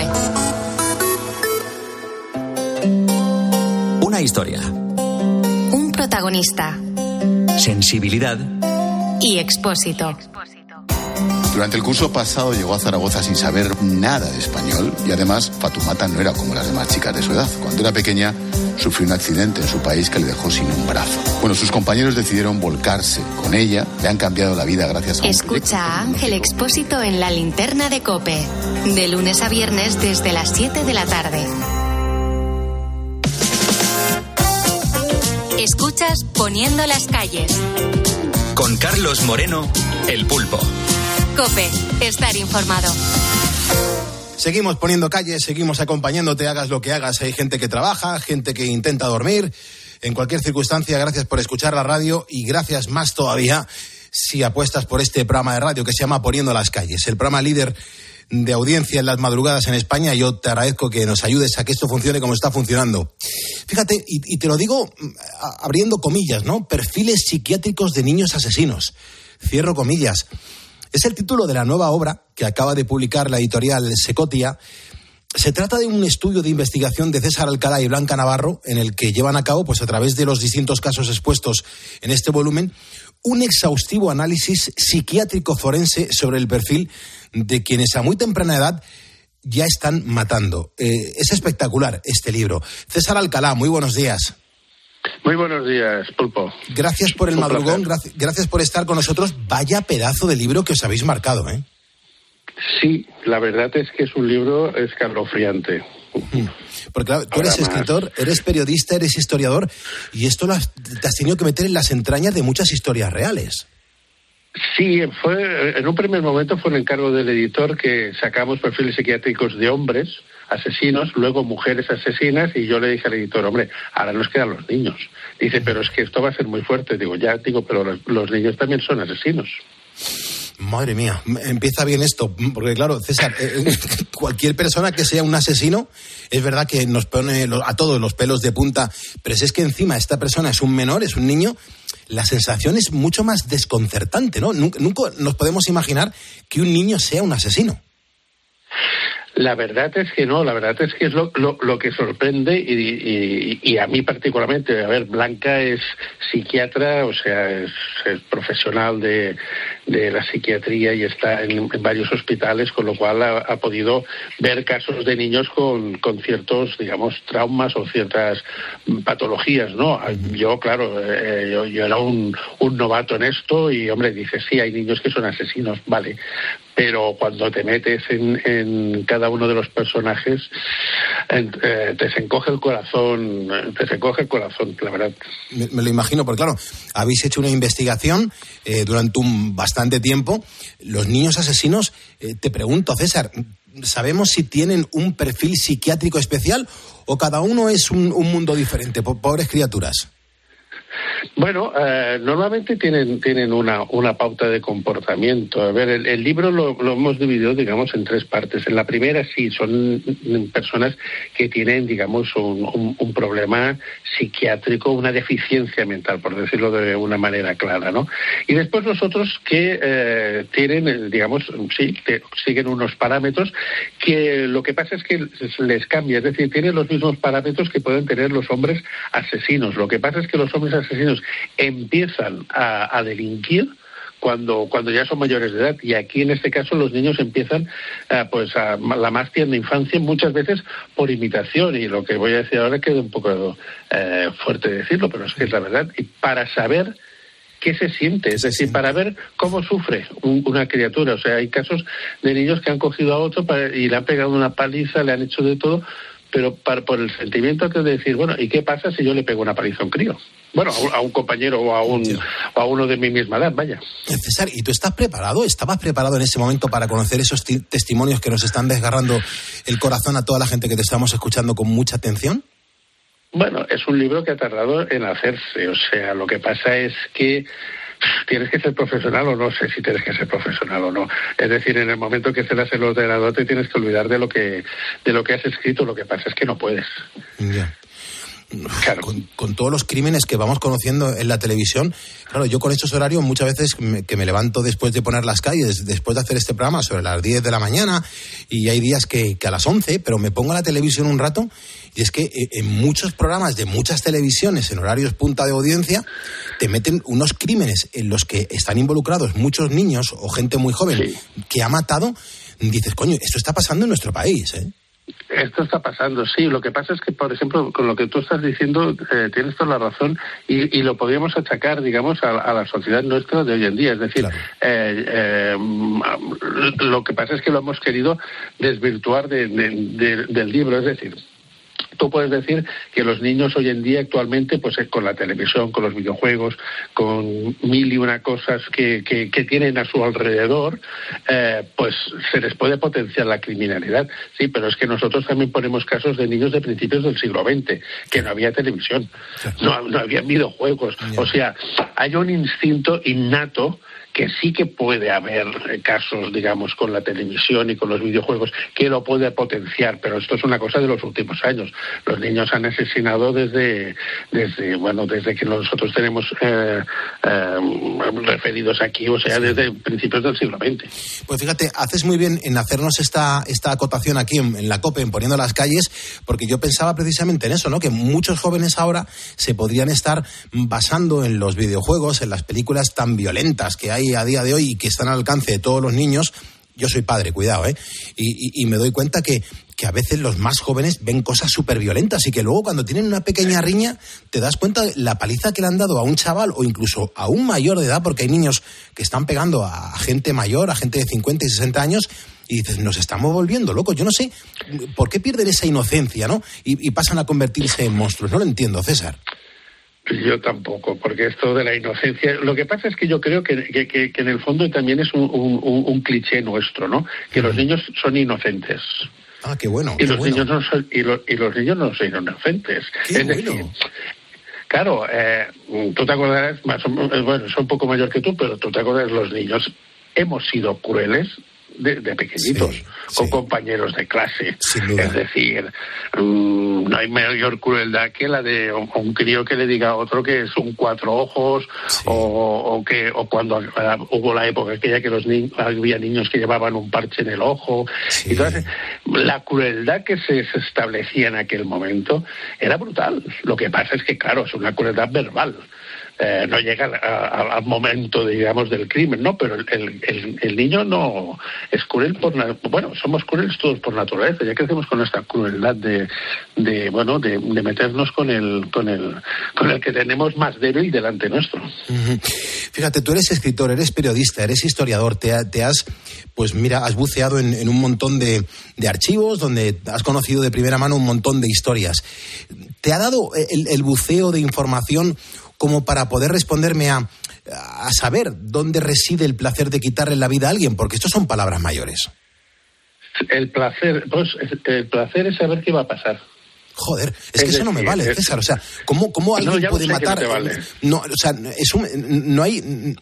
Una historia. Un protagonista. Sensibilidad. Y Expósito. Durante el curso pasado llegó a Zaragoza sin saber nada de español y además Fatumata no era como las demás chicas de su edad. Cuando era pequeña sufrió un accidente en su país que le dejó sin un brazo. Bueno, sus compañeros decidieron volcarse con ella, le han cambiado la vida gracias a un Escucha a Ángel Expósito en La Linterna de COPE, de lunes a viernes desde las 7 de la tarde. Escuchas Poniendo las calles. Con Carlos Moreno, El Pulpo. COPE, estar informado. Seguimos poniendo calles, seguimos acompañándote, hagas lo que hagas. Hay gente que trabaja, gente que intenta dormir. En cualquier circunstancia, gracias por escuchar la radio y gracias más todavía si apuestas por este programa de radio que se llama Poniendo las calles, el programa líder de audiencia en las madrugadas en España. Yo te agradezco que nos ayudes a que esto funcione como está funcionando. Fíjate, y te lo digo abriendo comillas, ¿no? Perfiles psiquiátricos de niños asesinos. Cierro comillas. Es el título de la nueva obra que acaba de publicar la editorial Secotia. Se trata de un estudio de investigación de César Alcalá y Blanca Navarro, en el que llevan a cabo, pues a través de los distintos casos expuestos en este volumen, un exhaustivo análisis psiquiátrico forense sobre el perfil de quienes a muy temprana edad ya están matando. Es espectacular este libro. César Alcalá, muy buenos días. Muy buenos días, Pulpo. Gracias por el madrugón, gracias por estar con nosotros. Vaya pedazo de libro que os habéis marcado, ¿eh? Sí, la verdad es que es un libro escalofriante. Porque claro, tú eres escritor, eres periodista, eres historiador, y esto te has tenido que meter en las entrañas de muchas historias reales. Sí, en un primer momento fue un encargo del editor que sacamos perfiles psiquiátricos de hombres asesinos, luego mujeres asesinas, y yo le dije al editor, hombre, ahora nos quedan los niños. Dice, pero es que esto va a ser muy fuerte. Digo, pero los niños también son asesinos. Madre mía, empieza bien esto, porque claro, César, cualquier persona que sea un asesino, es verdad que nos pone a todos los pelos de punta, pero si es que encima esta persona es un menor, es un niño, la sensación es mucho más desconcertante, ¿no? Nunca nos podemos imaginar que un niño sea un asesino. La verdad es que no, la verdad es que es lo que sorprende y a mí particularmente. A ver, Blanca es psiquiatra, o sea, es profesional de la psiquiatría y está en varios hospitales, con lo cual ha podido ver casos de niños con ciertos, digamos, traumas o ciertas patologías, ¿no? Yo, claro, yo era un novato en esto y, hombre, dices, sí, hay niños que son asesinos, vale. Pero cuando te metes en cada uno de los personajes, te se encoge el corazón, la verdad. Me lo imagino, porque claro, habéis hecho una investigación durante un bastante tiempo. Los niños asesinos, te pregunto, César, ¿sabemos si tienen un perfil psiquiátrico especial o cada uno es un mundo diferente? Pobres criaturas. Bueno, normalmente tienen una pauta de comportamiento. A ver, el libro lo hemos dividido, digamos, en 3 partes. En la primera, sí, son personas que tienen, digamos, un problema psiquiátrico, una deficiencia mental, por decirlo de una manera clara, ¿no? Y después los otros que tienen, digamos, sí, que siguen unos parámetros que lo que pasa es que les cambia. Es decir, tienen los mismos parámetros que pueden tener los hombres asesinos. Lo que pasa es que los hombres asesinos empiezan a delinquir cuando ya son mayores de edad, y aquí en este caso los niños empiezan pues a la más tierna infancia, muchas veces por imitación, y lo que voy a decir ahora queda un poco fuerte decirlo, pero es que es la verdad, y para saber qué se siente, es decir, para ver cómo sufre una criatura. O sea, hay casos de niños que han cogido a otro y le han pegado una paliza, le han hecho de todo, pero por el sentimiento que es de decir, bueno, ¿y qué pasa si yo le pego una paliza a un crío? Bueno, a un compañero o a uno de mi misma edad, vaya. César, ¿y tú estás preparado? ¿Estabas preparado en ese momento para conocer esos testimonios que nos están desgarrando el corazón a toda la gente que te estamos escuchando con mucha atención? Bueno, es un libro que ha tardado en hacerse. O sea, lo que pasa es que tienes que ser profesional, o no sé si tienes que ser profesional o no. Es decir, en el momento que celas el ordenador te tienes que olvidar de lo que has escrito. Lo que pasa es que no puedes. Ya. Claro. Con todos los crímenes que vamos conociendo en la televisión, claro, yo con estos horarios muchas veces que me levanto después de poner las calles, después de hacer este programa sobre las 10 de la mañana, y hay días que a las 11, pero me pongo a la televisión un rato, y es que en muchos programas de muchas televisiones, en horarios punta de audiencia, te meten unos crímenes en los que están involucrados muchos niños o gente muy joven que ha matado. Dices, coño, esto está pasando en nuestro país, ¿eh? Esto está pasando, sí. Lo que pasa es que, por ejemplo, con lo que tú estás diciendo, tienes toda la razón, y lo podríamos achacar, digamos, a la sociedad nuestra de hoy en día. Es decir, claro. Lo que pasa es que lo hemos querido desvirtuar del libro. Es decir, tú puedes decir que los niños hoy en día actualmente, pues con la televisión, con los videojuegos, con mil y una cosas que tienen a su alrededor, pues se les puede potenciar la criminalidad. Sí, pero es que nosotros también ponemos casos de niños de principios del siglo XX, que no había televisión, no había videojuegos. O sea, hay un instinto innato que sí que puede haber casos, digamos, con la televisión y con los videojuegos, que lo puede potenciar, pero esto es una cosa de los últimos años. Los niños han asesinado desde que nosotros tenemos referidos aquí, o sea, desde principios del siglo XX. Pues fíjate, haces muy bien en hacernos esta acotación aquí en la COPE, en Poniendo las Calles, porque yo pensaba precisamente en eso, ¿no? Que muchos jóvenes ahora se podrían estar basando en los videojuegos, en las películas tan violentas que hay a día de hoy y que están al alcance de todos los niños. Yo soy padre, cuidado, y me doy cuenta que a veces los más jóvenes ven cosas súper violentas y que luego cuando tienen una pequeña riña te das cuenta de la paliza que le han dado a un chaval o incluso a un mayor de edad, porque hay niños que están pegando a gente mayor, a gente de 50 y 60 años, y dices, nos estamos volviendo locos. Yo no sé por qué pierden esa inocencia, ¿no? Y pasan a convertirse en monstruos. No lo entiendo, César. Yo tampoco, porque esto de la inocencia, lo que pasa es que yo creo que en el fondo también es un cliché nuestro, ¿no? Que los niños son inocentes. Ah, qué bueno. Y los niños no son inocentes. Qué es decir, claro, tú te acordarás, soy un poco mayor que tú, pero tú te acordarás, los niños hemos sido crueles de pequeñitos, con compañeros de clase. Es decir, no hay mayor crueldad que la de un crío que le diga a otro que es un cuatro ojos, o cuando hubo la época aquella que había niños que llevaban un parche en el ojo. Entonces, la crueldad que se establecía en aquel momento era brutal. Lo que pasa es que, claro, es una crueldad verbal. No llega al momento, digamos, del crimen, ¿no? Pero el niño no es cruel bueno, somos crueles todos por naturaleza. Ya crecemos con esta crueldad de meternos con el que tenemos más débil delante nuestro. Fíjate, tú eres escritor, eres periodista, eres historiador, te has buceado en un montón de archivos donde has conocido de primera mano un montón de historias. ¿Te ha dado el buceo de información como para poder responderme a saber dónde reside el placer de quitarle la vida a alguien? Porque estos son palabras mayores. El placer es saber qué va a pasar. Joder, es que eso no me vale, César. O sea, ¿cómo alguien puede matar? No, o sea, no hay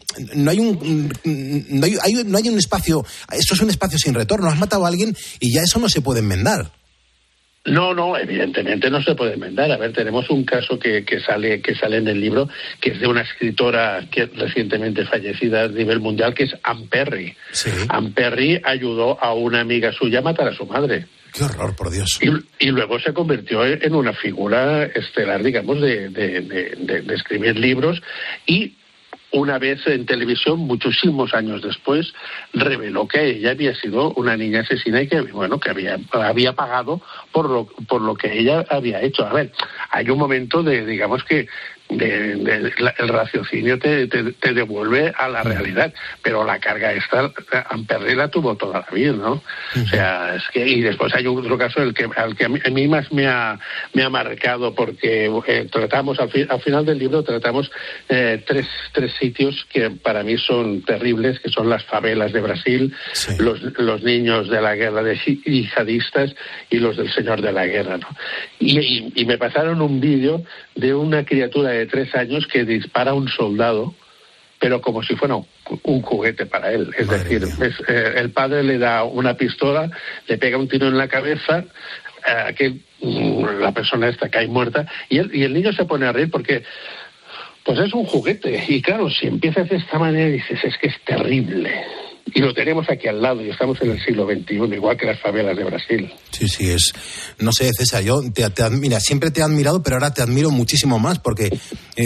un espacio. Esto es un espacio sin retorno. Has matado a alguien y ya eso no se puede enmendar. No, evidentemente no se puede enmendar. A ver, tenemos un caso que sale en el libro, que es de una escritora que recientemente fallecida a nivel mundial, que es Anne Perry. Sí. Anne Perry ayudó a una amiga suya a matar a su madre. ¡Qué horror, por Dios! Y luego se convirtió en una figura estelar, digamos, de escribir libros, y una vez en televisión, muchísimos años después, reveló que ella había sido una niña asesina y que había pagado por lo que ella había hecho. A ver, hay un momento digamos que el raciocinio te devuelve a la realidad, pero la carga esta Amperrey la tuvo toda la vida, ¿no? O sea, es que, y después hay otro caso al que a mí más me ha marcado, porque tratamos al final del libro tres sitios que para mí son terribles, que son las favelas de Brasil, los niños de la guerra de yihadistas y los del Señor de la Guerra, ¿no? Y me pasaron un vídeo de una criatura de 3 años que dispara a un soldado, pero como si fuera un juguete para él. Es decir, el padre le da una pistola, le pega un tiro en la cabeza, la persona esta cae muerta, y el niño se pone a reír porque pues es un juguete. Y claro, si empiezas de esta manera dices, es que es terrible. Y lo tenemos aquí al lado, y estamos en el siglo XXI, igual que las favelas de Brasil. Sí, es... No sé, César, yo siempre te he admirado, pero ahora te admiro muchísimo más, porque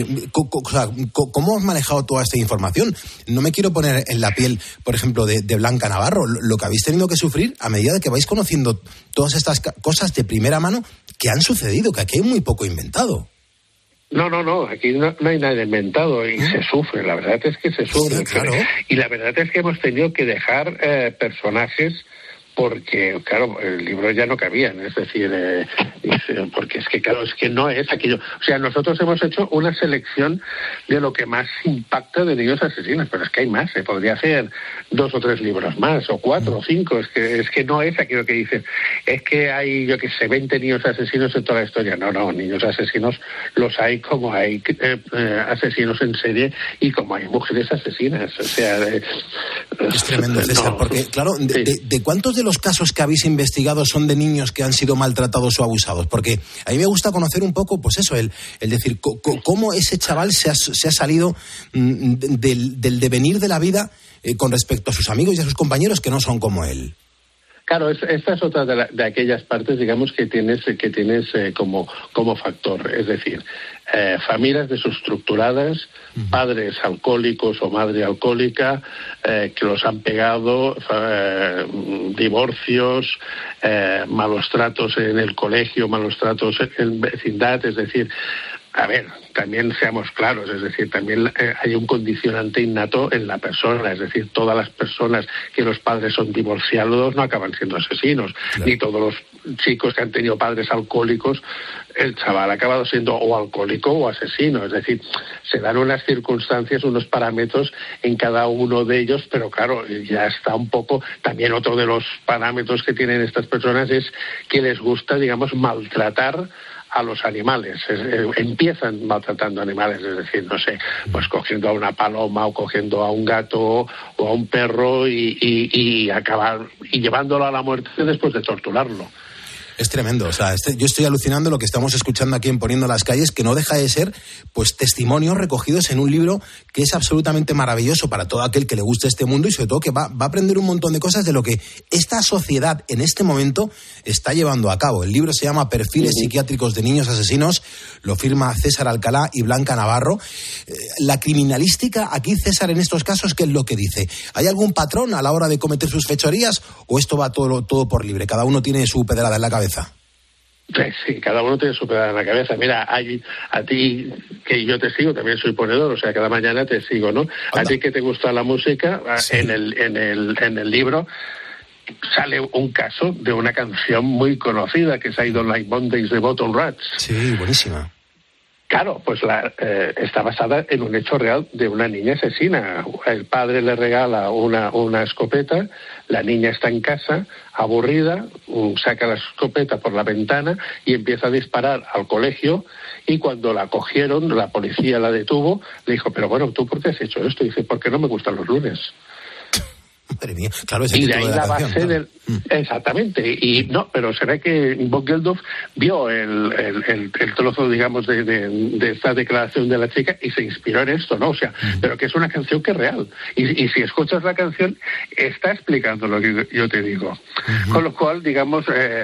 ¿cómo has manejado toda esta información? No me quiero poner en la piel, por ejemplo, de Blanca Navarro, lo que habéis tenido que sufrir a medida de que vais conociendo todas estas cosas de primera mano que han sucedido, que aquí hay muy poco inventado. No, aquí no hay nada inventado y se sufre, la verdad es que se sufre. Sí, claro. Y la verdad es que hemos tenido que dejar personajes porque, claro, el libro ya no cabían, es decir, porque es que, claro, es que no es aquello. O sea, nosotros hemos hecho una selección de lo que más impacta de niños asesinos, pero es que hay más, se podría hacer 2 o 3 libros más, o 4 o 5, es que no es aquello que dicen, es que hay, 20 niños asesinos en toda la historia. No, niños asesinos los hay como hay asesinos en serie y como hay mujeres asesinas, o sea... es tremendo, César, porque, claro, ¿de cuántos de los casos que habéis investigado son de niños que han sido maltratados o abusados? Porque a mí me gusta conocer un poco, pues eso, el decir, cómo ese chaval se ha salido del devenir de la vida con respecto a sus amigos y a sus compañeros que no son como él. Claro, esta es otra de aquellas partes, digamos, que tienes como factor. Es decir, familias desestructuradas, padres alcohólicos o madre alcohólica, que los han pegado, divorcios, malos tratos en el colegio, malos tratos en vecindad, es decir... A ver, también seamos claros, es decir, también hay un condicionante innato en la persona, es decir, todas las personas que los padres son divorciados no acaban siendo asesinos, claro. Ni todos los chicos que han tenido padres alcohólicos, el chaval ha acabado siendo o alcohólico o asesino, es decir, se dan unas circunstancias, unos parámetros en cada uno de ellos, pero claro, ya está un poco, también otro de los parámetros que tienen estas personas es que les gusta, digamos, maltratar a los animales, empiezan maltratando animales, es decir, no sé, pues cogiendo a una paloma o cogiendo a un gato o a un perro y acabar y llevándolo a la muerte después de torturarlo. Es tremendo, o sea, yo estoy alucinando lo que estamos escuchando aquí en Poniendo las Calles, que no deja de ser, pues, testimonios recogidos en un libro que es absolutamente maravilloso para todo aquel que le guste este mundo y sobre todo que va a aprender un montón de cosas de lo que esta sociedad en este momento está llevando a cabo. El libro se llama Perfiles psiquiátricos de niños asesinos, lo firma César Alcalá y Blanca Navarro. La criminalística aquí, César, en estos casos, ¿qué es lo que dice? ¿Hay algún patrón a la hora de cometer sus fechorías o esto va todo por libre? Cada uno tiene su pedrada en la cabeza. Sí, cada uno tiene su pedrada en la cabeza. Mira, a ti, que yo te sigo, también soy ponedor, o sea, cada mañana te sigo, ¿no? A ti que te gusta la música, sí. en el libro sale un caso de una canción muy conocida que es I Don't Like Mondays de Bottle Rats. Sí, buenísima. Claro, pues está basada en un hecho real de una niña asesina. El padre le regala una escopeta, la niña está en casa, aburrida, saca la escopeta por la ventana y empieza a disparar al colegio, y cuando la cogieron, la policía la detuvo, le dijo, pero bueno, ¿tú por qué has hecho esto? Y dice, porque no me gustan los lunes. Madre mía, claro, ese y título de ahí de la la canción, base claro. Exactamente, y no, pero será que Bob Geldof vio el trozo, digamos, de esta declaración de la chica y se inspiró en esto, ¿no? O sea, pero que es una canción que es real, y si escuchas la canción está explicando lo que yo te digo, con lo cual, digamos,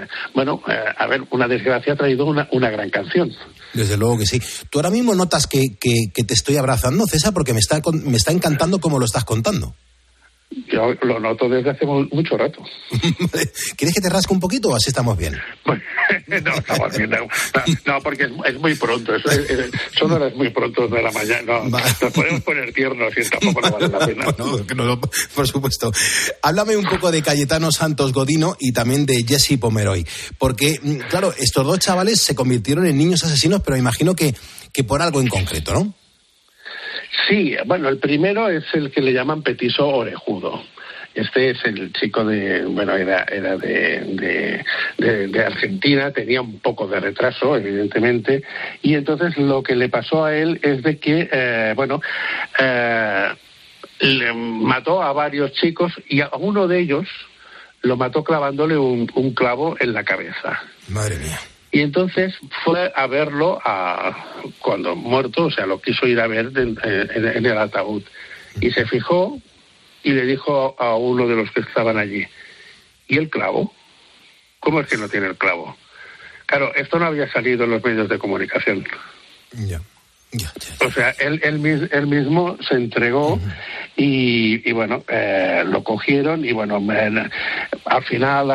a ver, una desgracia ha traído una gran canción. Desde luego que sí. Tú ahora mismo notas que te estoy abrazando, César, porque me está encantando cómo lo estás contando. Yo lo noto desde hace mucho rato. ¿Quieres que te rasque un poquito o así estamos bien? No, estamos bien. No, porque es muy pronto. Son horas muy pronto de la mañana. Nos podemos poner tiernos y tampoco no vale la pena. No, por supuesto. Háblame un poco de Cayetano Santos Godino y también de Jesse Pomeroy. Porque, claro, estos dos chavales se convirtieron en niños asesinos, pero imagino que por algo en concreto, ¿no? Sí, bueno, el primero es el que le llaman petiso orejudo. Este es el chico era de Argentina, tenía un poco de retraso, evidentemente, y entonces lo que le pasó a él es de que, le mató a varios chicos y a uno de ellos lo mató clavándole un clavo en la cabeza. Madre mía. Y entonces fue a verlo cuando muerto, o sea, lo quiso ir a ver en el ataúd. Y se fijó y le dijo a uno de los que estaban allí, ¿y el clavo? ¿Cómo es que no tiene el clavo? Claro, esto no había salido en los medios de comunicación. Ya. O sea, él mismo se entregó y bueno, lo cogieron y bueno, al final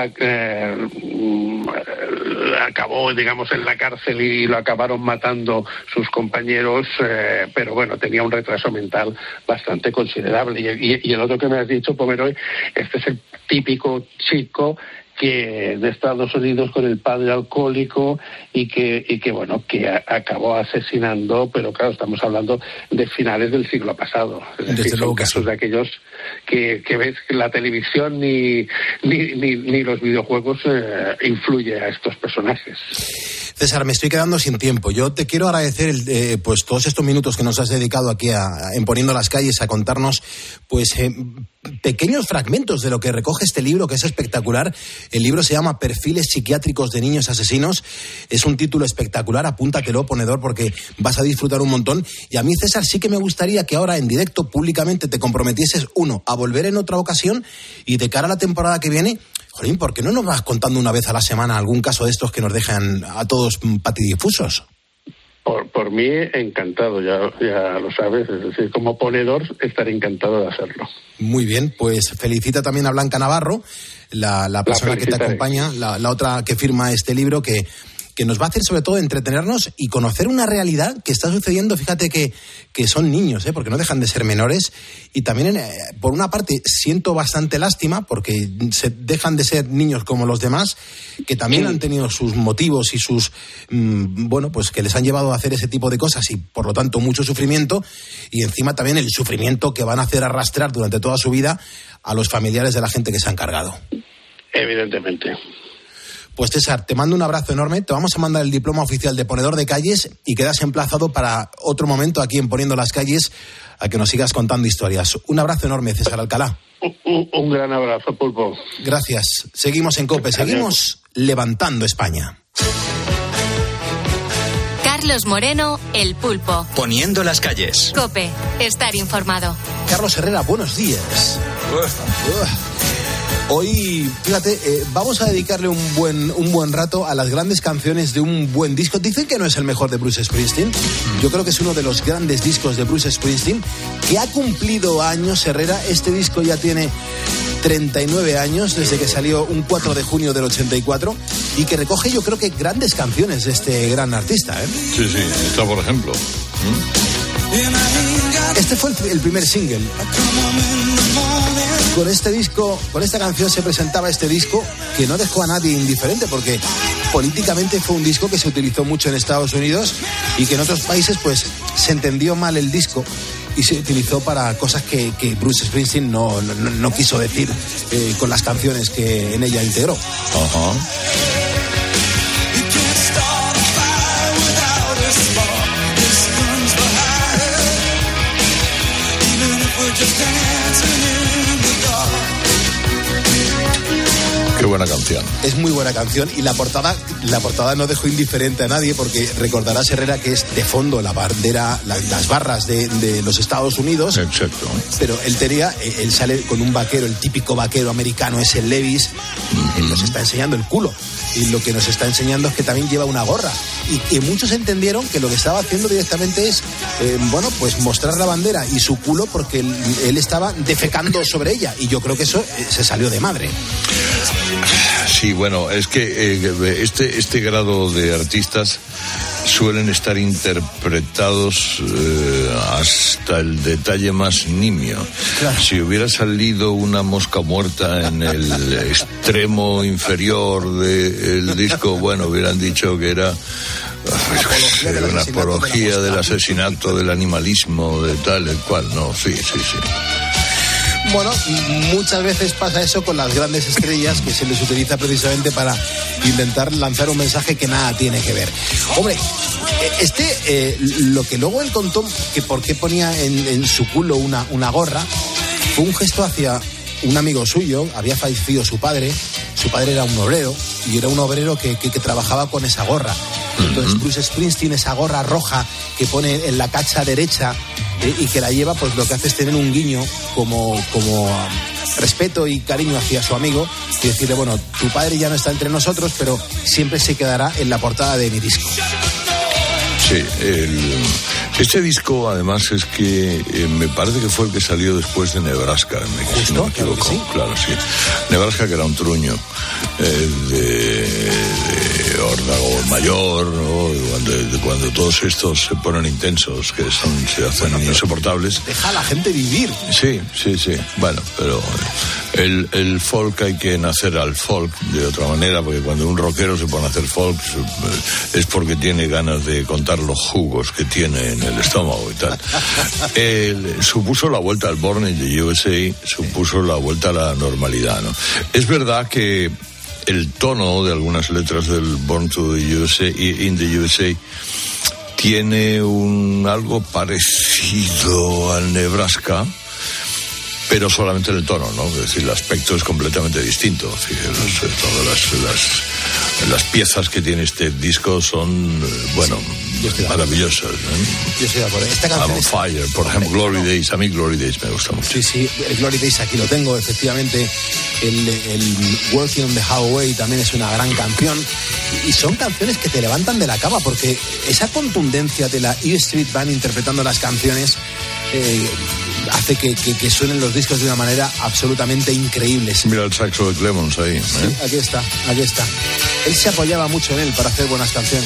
acabó, digamos, en la cárcel y lo acabaron matando sus compañeros, pero bueno, tenía un retraso mental bastante considerable. Y el otro que me has dicho, Pomeroy, este es el típico chico que de Estados Unidos con el padre alcohólico y que acabó asesinando, pero claro, estamos hablando de finales del siglo pasado. Es decir, son casos de aquellos que ves que la televisión ni los videojuegos influye a estos personajes. César, me estoy quedando sin tiempo. Yo te quiero agradecer pues todos estos minutos que nos has dedicado aquí en Poniendo las Calles a contarnos pues pequeños fragmentos de lo que recoge este libro, que es espectacular. El libro se llama Perfiles psiquiátricos de niños asesinos. Es un título espectacular, apúntatelo, ponedor, porque vas a disfrutar un montón. Y a mí, César, sí que me gustaría que ahora en directo, públicamente, te comprometieses, uno, a volver en otra ocasión y de cara a la temporada que viene, jolín, ¿por qué no nos vas contando una vez a la semana algún caso de estos que nos dejan a todos patidifusos? Por mí, encantado, ya lo sabes, es decir, como ponedor estaré encantado de hacerlo. Muy bien, pues felicita también a Blanca Navarro, la persona que te acompaña, la otra que firma este libro, que nos va a hacer sobre todo entretenernos y conocer una realidad que está sucediendo. Fíjate que son niños, porque no dejan de ser menores, y también por una parte siento bastante lástima porque dejan de ser niños como los demás, que también han tenido sus motivos y sus pues que les han llevado a hacer ese tipo de cosas y por lo tanto mucho sufrimiento, y encima también el sufrimiento que van a hacer arrastrar durante toda su vida a los familiares de la gente que se han cargado. Evidentemente. Pues César, te mando un abrazo enorme, te vamos a mandar el diploma oficial de ponedor de calles y quedas emplazado para otro momento aquí en Poniendo las Calles a que nos sigas contando historias. Un abrazo enorme, César Alcalá. Un gran abrazo, Pulpo. Gracias. Seguimos en COPE, seguimos levantando España. Carlos Moreno, El Pulpo. Poniendo las calles. COPE, estar informado. Carlos Herrera, buenos días. Hoy, fíjate, vamos a dedicarle un buen rato a las grandes canciones de un buen disco. Dicen que no es el mejor de Bruce Springsteen. Yo creo que es uno de los grandes discos de Bruce Springsteen, que ha cumplido años, Herrera. Este disco ya tiene 39 años desde que salió un 4 de junio del 84 y que recoge, yo creo que, grandes canciones de este gran artista, ¿eh? Sí, esta por ejemplo. Este fue el primer single. Con este disco, con esta canción se presentaba este disco que no dejó a nadie indiferente, porque políticamente fue un disco que se utilizó mucho en Estados Unidos y que en otros países pues se entendió mal el disco y se utilizó para cosas que Bruce Springsteen no quiso decir con las canciones que en ella integró. Ajá. Qué buena canción. Es muy buena canción y la portada no dejó indiferente a nadie, porque recordarás, Herrera, que es de fondo la bandera, las barras de los Estados Unidos. Exacto. Pero él sale con un vaquero, el típico vaquero americano, es el Levis, y nos está enseñando el culo. Y lo que nos está enseñando es que también lleva una gorra. Y que muchos entendieron que lo que estaba haciendo directamente es, pues mostrar la bandera y su culo, porque él estaba defecando sobre ella. Y yo creo que eso se salió de madre. Sí, bueno, es que este grado de artistas suelen estar interpretados hasta el detalle más nimio. Claro. Si hubiera salido una mosca muerta en el extremo inferior del disco, bueno, hubieran dicho que era una apología del asesinato, del animalismo, de tal, el cual. No, sí. Bueno, muchas veces pasa eso con las grandes estrellas, que se les utiliza precisamente para intentar lanzar un mensaje que nada tiene que ver. Hombre, lo que luego él contó, que por qué ponía en su culo una gorra, fue un gesto hacia un amigo suyo. Había fallecido su padre era un obrero, y era un obrero que trabajaba con esa gorra. Entonces Bruce Springsteen, esa gorra roja que pone en la cacha derecha y que la lleva, pues lo que hace es tener un guiño como respeto y cariño hacia su amigo, y decirle, bueno, tu padre ya no está entre nosotros, pero siempre se quedará en la portada de mi disco. Sí, este disco además es que me parece que fue el que salió después de Nebraska, si no me equivoco. Sí. Claro, sí. Nebraska, que era un truño de órdago mayor, ¿no? Cuando todos estos se ponen intensos, que se hacen insoportables. Deja a la gente vivir. Sí. Bueno, pero el folk, hay que nacer al folk de otra manera, porque cuando un rockero se pone a hacer folk es porque tiene ganas de contar los jugos que tiene en el estómago y tal. Supuso la vuelta al Born in the USA, supuso la vuelta a la normalidad, ¿no? Es verdad que el tono de algunas letras del Born to the USA, in the USA, tiene algo parecido al Nebraska, pero solamente en el tono, ¿no? Es decir, el aspecto es completamente distinto. Todas las piezas que tiene este disco son, maravillosas, ¿no? Yo estoy de acuerdo. Esta canción I'm on Fire, por ejemplo, Glory Days. A mí Glory Days me gusta mucho. Sí, el Glory Days aquí lo tengo, efectivamente. El Working on the Highway también es una gran canción. Y son canciones que te levantan de la cama, porque esa contundencia de la E Street Band interpretando las canciones hace que suenen los discos de una manera absolutamente increíble. Mira el saxo de Clemons ahí. Sí, aquí está. Él se apoyaba mucho en él para hacer buenas canciones.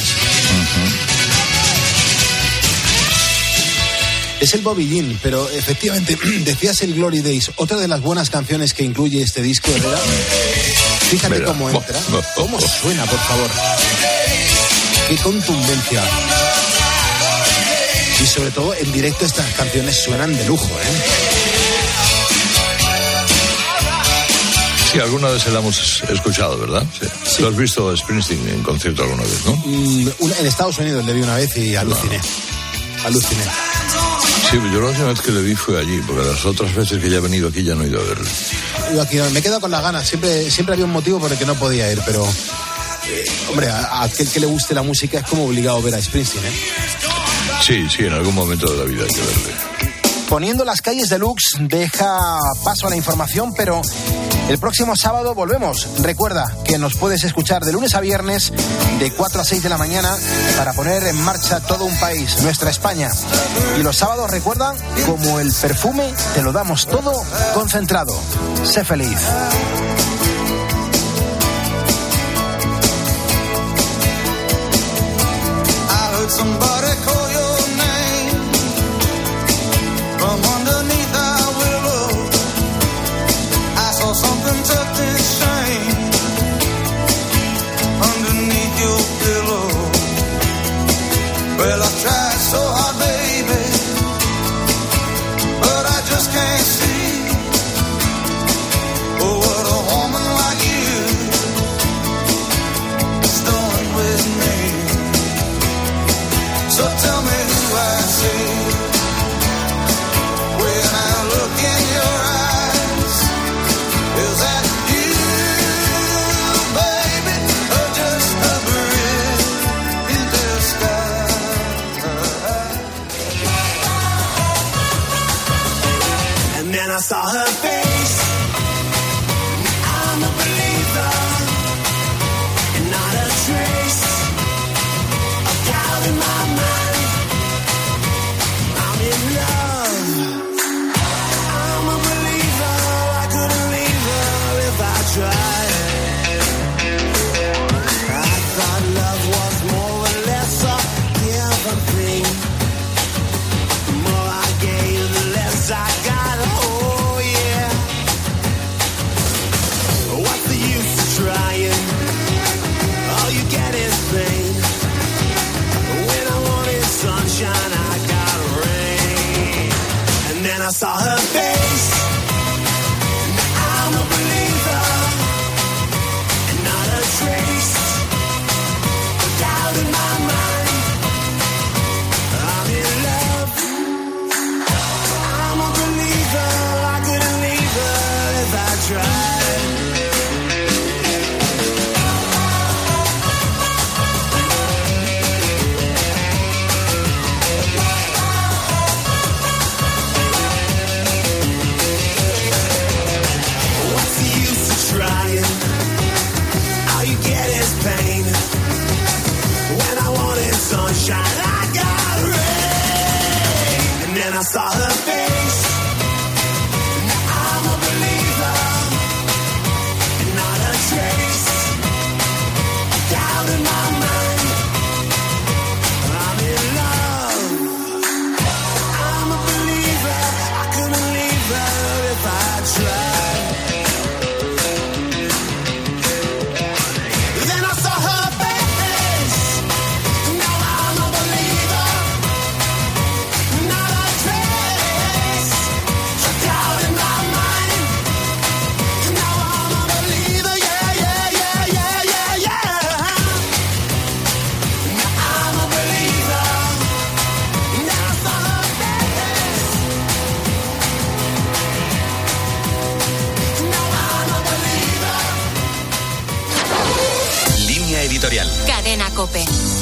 Es el Bobby Jean, pero efectivamente, decías el Glory Days, otra de las buenas canciones que incluye este disco, Herrera. Fíjate cómo entra, cómo suena, por favor. Qué contundencia. Y sobre todo en directo estas canciones suenan de lujo, ¿eh? Sí, alguna vez la hemos escuchado, ¿verdad? Sí. ¿Tú has visto a Springsteen en concierto alguna vez, no? En Estados Unidos le vi una vez y aluciné. Aluciné. Sí, yo la última vez que le vi fue allí, porque las otras veces que ya he venido aquí ya no he ido a verle. Yo aquí me he quedado con las ganas. Siempre había un motivo por el que no podía ir, pero... hombre, a aquel que le guste la música es como obligado ver a Springsteen, ¿eh? Sí, en algún momento de la vida hay que verle. Poniendo las calles deluxe deja paso a la información, pero el próximo sábado volvemos. Recuerda que nos puedes escuchar de lunes a viernes de 4 a 6 de la mañana para poner en marcha todo un país, nuestra España. Y los sábados, recuerda, como el perfume, te lo damos todo concentrado. Sé feliz. Somebody call your name from underneath our willow. I saw something tucked in shame underneath your pillow. Well, I've tried so hard, baby, but I just can't see. Oh, what a woman like you is doing with me. So tell me who I see when I look in your eyes. Is that you, baby, or just a bridge in disguise? And then I saw her face. I'm a believer, and not a trace of doubt in my mind. I'm in love. I'm a believer. I couldn't leave her if I tried. I thought love was more or less a given thing. The more I gave, the less I got. Oh yeah. What's the use of trying? All you get is pain. Sunshine, I got rain. And then I saw her face. I'm a believer, and not a trace of doubt in my mind. I'm in love. I'm a believer. I couldn't leave her if I tried. Sunshine, I got rain. And then I saw her face. I'm a believer, and not a trace of doubt in my mind. I'm in love. I'm a believer. I couldn't leave her if I tried. Then I saw her face. Editorial. Cadena COPE.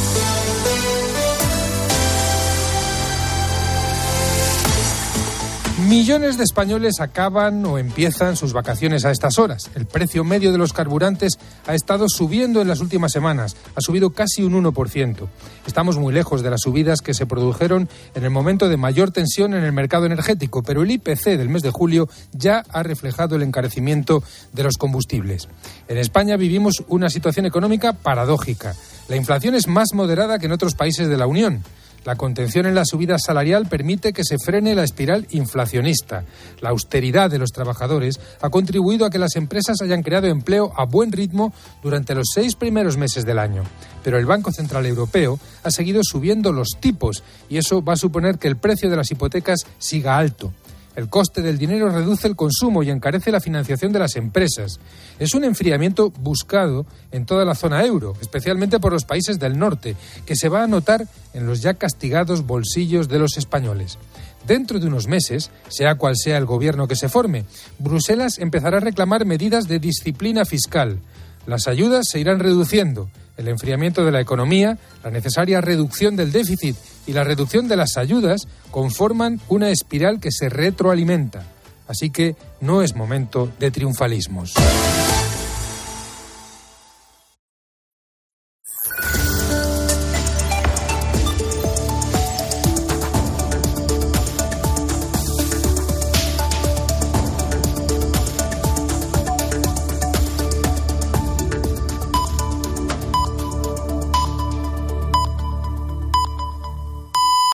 Millones de españoles acaban o empiezan sus vacaciones a estas horas. El precio medio de los carburantes ha estado subiendo en las últimas semanas. Ha subido casi un 1%. Estamos muy lejos de las subidas que se produjeron en el momento de mayor tensión en el mercado energético, pero el IPC del mes de julio ya ha reflejado el encarecimiento de los combustibles. En España vivimos una situación económica paradójica. La inflación es más moderada que en otros países de la Unión. La contención en la subida salarial permite que se frene la espiral inflacionista. La austeridad de los trabajadores ha contribuido a que las empresas hayan creado empleo a buen ritmo durante los 6 primeros meses del año. Pero el Banco Central Europeo ha seguido subiendo los tipos y eso va a suponer que el precio de las hipotecas siga alto. El coste del dinero reduce el consumo y encarece la financiación de las empresas. Es un enfriamiento buscado en toda la zona euro, especialmente por los países del norte, que se va a notar en los ya castigados bolsillos de los españoles. Dentro de unos meses, sea cual sea el gobierno que se forme, Bruselas empezará a reclamar medidas de disciplina fiscal. Las ayudas se irán reduciendo. El enfriamiento de la economía, la necesaria reducción del déficit y la reducción de las ayudas conforman una espiral que se retroalimenta. Así que no es momento de triunfalismos.